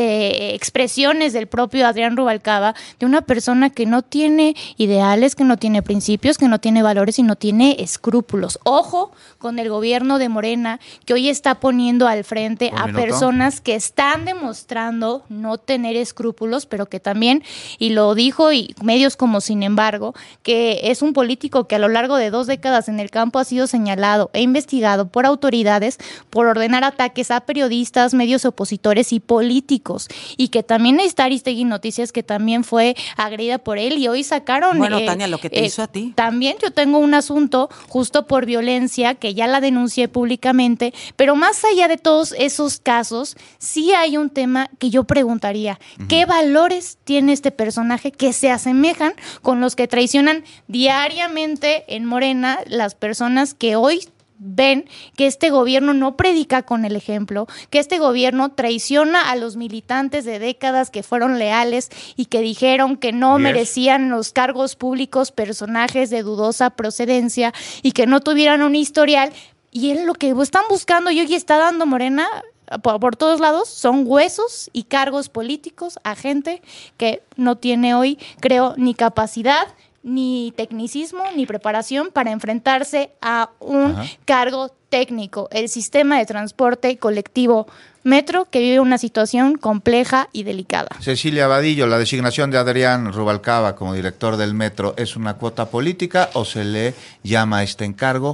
expresiones del propio Adrián Rubalcaba de una persona que no tiene ideales, que no tiene principios, que no tiene valores y no tiene escrúpulos. Ojo con el gobierno de Morena, que hoy está poniendo al frente a personas que están demostrando no tener escrúpulos, pero que también, y lo dijo y medios como Sin Embargo, que es un político que a lo largo de 2 décadas en el campo ha sido señalado e investigado por autoridades por ordenar ataques a periodistas, medios opositores y políticos, y que también está Aristegui Noticias, que también fue agredida por él, y hoy sacaron... Bueno, Tania, lo que te hizo a ti. También yo tengo un asunto justo por violencia que ya la denuncié públicamente, pero más allá de todos esos casos, sí hay un tema que yo preguntaría, ¿qué valores tiene este personaje que se asemejan con los que traicionan diariamente en Morena las personas que hoy ven que este gobierno no predica con el ejemplo, que este gobierno traiciona a los militantes de décadas que fueron leales y que dijeron que no merecían los cargos públicos personajes de dudosa procedencia y que no tuvieran un historial? Y es lo que están buscando y hoy está dando Morena por todos lados, son huesos y cargos políticos a gente que no tiene hoy, creo, ni capacidad, ni tecnicismo, ni preparación para enfrentarse a un cargo técnico. El sistema de transporte colectivo Metro, que vive una situación compleja y delicada. Cecilia Vadillo, ¿la designación de Adrián Rubalcaba como director del Metro es una cuota política o se le llama a este encargo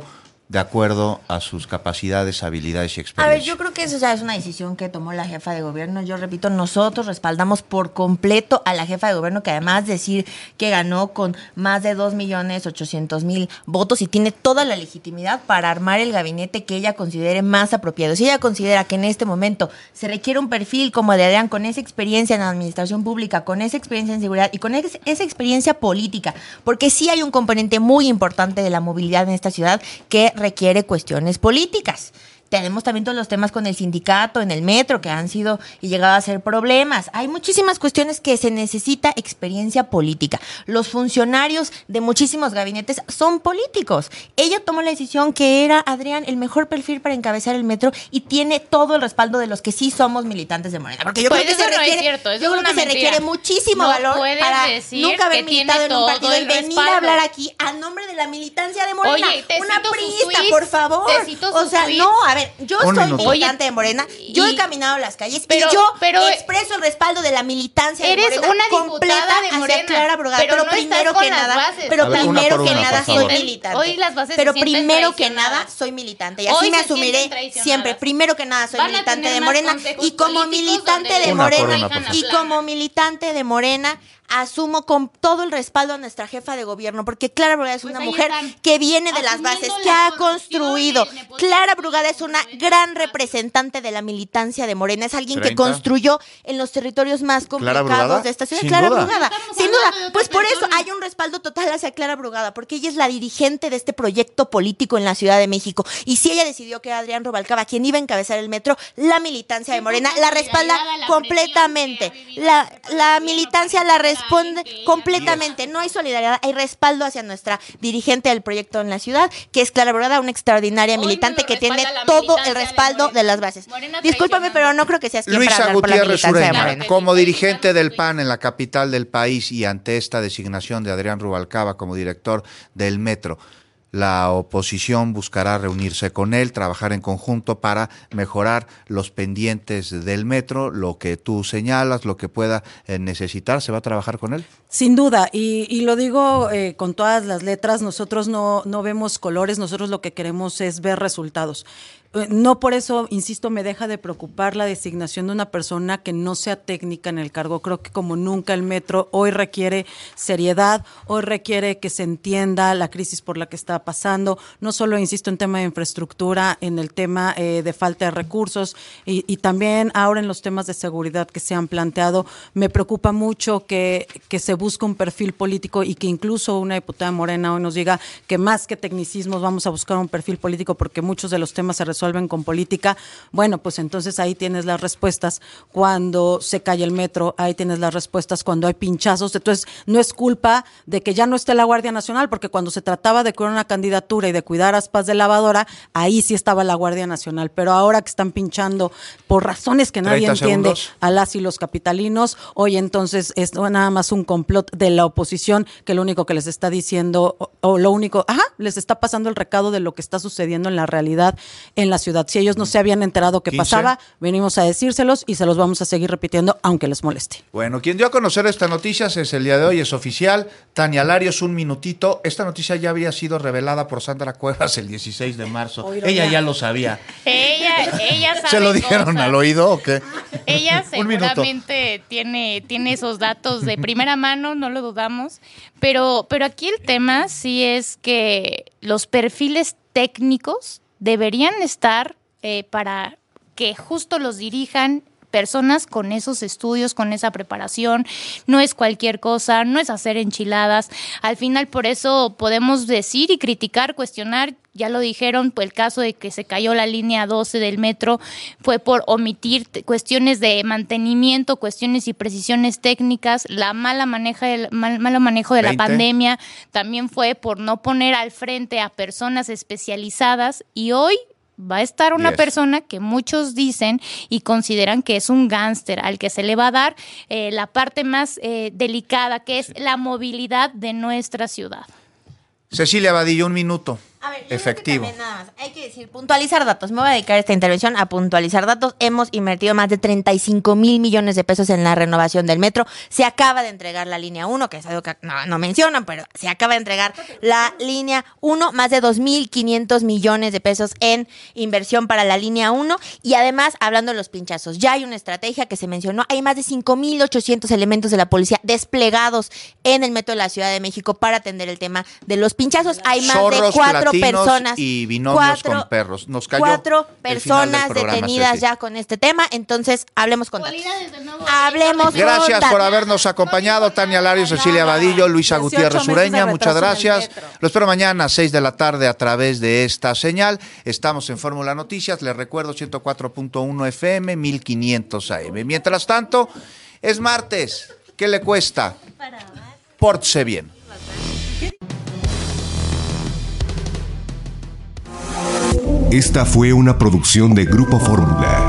de acuerdo a sus capacidades, habilidades y A experiencia. ver, yo creo que eso ya es una decisión que tomó la jefa de gobierno. Yo repito, nosotros respaldamos por completo a la jefa de gobierno, que además decir que ganó con más de 2.800.000 votos y tiene toda la legitimidad para armar el gabinete que ella considere más apropiado. Si ella considera que en este momento se requiere un perfil como de Adrián, con esa experiencia en administración pública, con esa experiencia en seguridad y con esa experiencia política, porque sí hay un componente muy importante de la movilidad en esta ciudad que requiere cuestiones políticas. Tenemos también todos los temas con el sindicato, en el metro, que han sido y llegado a ser problemas. Hay muchísimas cuestiones que se necesita experiencia política. Los funcionarios de muchísimos gabinetes son políticos. Ella tomó la decisión que era, Adrián, el mejor perfil para encabezar el metro y tiene todo el respaldo de los que sí somos militantes de Morena. Porque yo creo que se requiere muchísimo valor para nunca haber militado en un partido y venir a hablar aquí a nombre de la militancia de Morena. Oye, una priista, por favor. O sea, no, a ver, yo soy militante de Morena, yo he caminado las calles y yo expreso el respaldo de la militancia de Morena. Eres una completa diputada de Morena, hacia Clara Brugada, pero no primero estás que con nada, las bases. pero A ver, primero una que por nada una, por soy favor. militante. Hoy las bases pero se sienten primero que traicionadas. nada soy militante y Hoy así me se sienten asumiré traicionadas. siempre. Primero que nada soy Van a militante tener de más Morena consejos y como políticos militante donde de Una por Morena una, por favor. y como militante de Morena asumo con todo el respaldo a nuestra jefa de gobierno, porque Clara Brugada es una mujer que viene de las bases, que ha construido. Clara Brugada es una gran representante de la militancia de Morena, es alguien que 30. construyó en los territorios más ¿Clara complicados Brugada? de esta ciudad. Sin Clara duda. Brugada, sin duda. Pues por eso hay un respaldo total hacia Clara Brugada, porque ella es la dirigente de este proyecto político en la Ciudad de México. Y si ella decidió que Adrián Rubalcaba, quien iba a encabezar el metro, la militancia de Morena la respalda completamente. La militancia la responde completamente. No hay solidaridad, hay respaldo hacia nuestra dirigente del proyecto en la ciudad, que es Clara Brugada, una extraordinaria militante que tiene todo el respaldo de las bases. Discúlpame, pero no creo que seas quien para Luisa hablar por la Gutiérrez militancia de Ureña, Morena. como dirigente del PAN en la capital del país y ante esta designación de Adrián Rubalcaba como director del metro, la oposición buscará reunirse con él, trabajar en conjunto para mejorar los pendientes del metro, lo que tú señalas, lo que pueda necesitar, ¿se va a trabajar con él? Sin duda, y lo digo con todas las letras, nosotros no vemos colores, nosotros lo que queremos es ver resultados. No por eso, insisto, me deja de preocupar la designación de una persona que no sea técnica en el cargo. Creo que como nunca el metro hoy requiere seriedad, hoy requiere que se entienda la crisis por la que está pasando, no solo, insisto, en tema de infraestructura, en el tema de falta de recursos y también ahora en los temas de seguridad que se han planteado. Me preocupa mucho que se busque un perfil político y que incluso una diputada Morena hoy nos diga que más que tecnicismos vamos a buscar un perfil político porque muchos de los temas se resuelven con política. Bueno, pues entonces ahí tienes las respuestas cuando se cae el metro, ahí tienes las respuestas cuando hay pinchazos. Entonces no es culpa de que ya no esté la Guardia Nacional, porque cuando se trataba de cuidar una candidatura y de cuidar aspas de lavadora, ahí sí estaba la Guardia Nacional, pero ahora que están pinchando por razones que nadie entiende a las y los capitalinos, hoy entonces es nada más un complot de la oposición que lo único que les está diciendo o lo único, les está pasando el recado de lo que está sucediendo en la realidad en la ciudad. Si ellos no se habían enterado que 15. pasaba, venimos a decírselos y se los vamos a seguir repitiendo aunque les moleste. Bueno, quien dio a conocer estas noticias es el día de hoy, es oficial, Tania Larios, un minutito. Esta noticia ya había sido revelada por Sandra Cuevas el 16 de marzo. Ella ya lo sabía. Ella sabe ¿Se lo dijeron cosas. al oído o qué? Ella Un minuto. seguramente tiene esos datos de primera mano, no lo dudamos, pero aquí el tema sí es que los perfiles técnicos deberían estar para que justo los dirijan personas con esos estudios, con esa preparación. No es cualquier cosa, no es hacer enchiladas. Al final, por eso podemos decir y criticar, cuestionar. Ya lo dijeron, pues el caso de que se cayó la línea 12 del metro fue por omitir cuestiones de mantenimiento, cuestiones y precisiones técnicas. La malo manejo de la pandemia también fue por no poner al frente a personas especializadas, y hoy va a estar una persona que muchos dicen y consideran que es un gángster, al que se le va a dar la parte más delicada, que es la movilidad de nuestra ciudad. Cecilia Vadillo, un minuto. A ver, efectivo. Nada más, hay que decir, puntualizar datos. Me voy a dedicar esta intervención a puntualizar datos. Hemos invertido más de 35 mil millones de pesos en la renovación del metro. Se acaba de entregar la línea 1, que es algo que no mencionan, pero se acaba de entregar la línea 1, más de 2.500 millones de pesos en inversión para la línea 1. Y además, hablando de los pinchazos, ya hay una estrategia que se mencionó. Hay más de 5.800 elementos de la policía desplegados en el metro de la Ciudad de México para atender el tema de los pinchazos. Hay más de 4 personas y binomios con perros. Nos cayó 4 personas detenidas Ceci. ya con este tema, entonces hablemos con datos. Hablemos Gracias con datos. por habernos acompañado, Tania Lario, Cecilia Vadillo, Luisa Gutiérrez Ureña, muchas gracias. Lo espero mañana a 6 de la tarde a través de esta señal. Estamos en Fórmula Noticias, les recuerdo 104.1 FM, 1500 AM. Mientras tanto, es martes, ¿qué le cuesta? Pórtese bien. Esta fue una producción de Grupo Fórmula.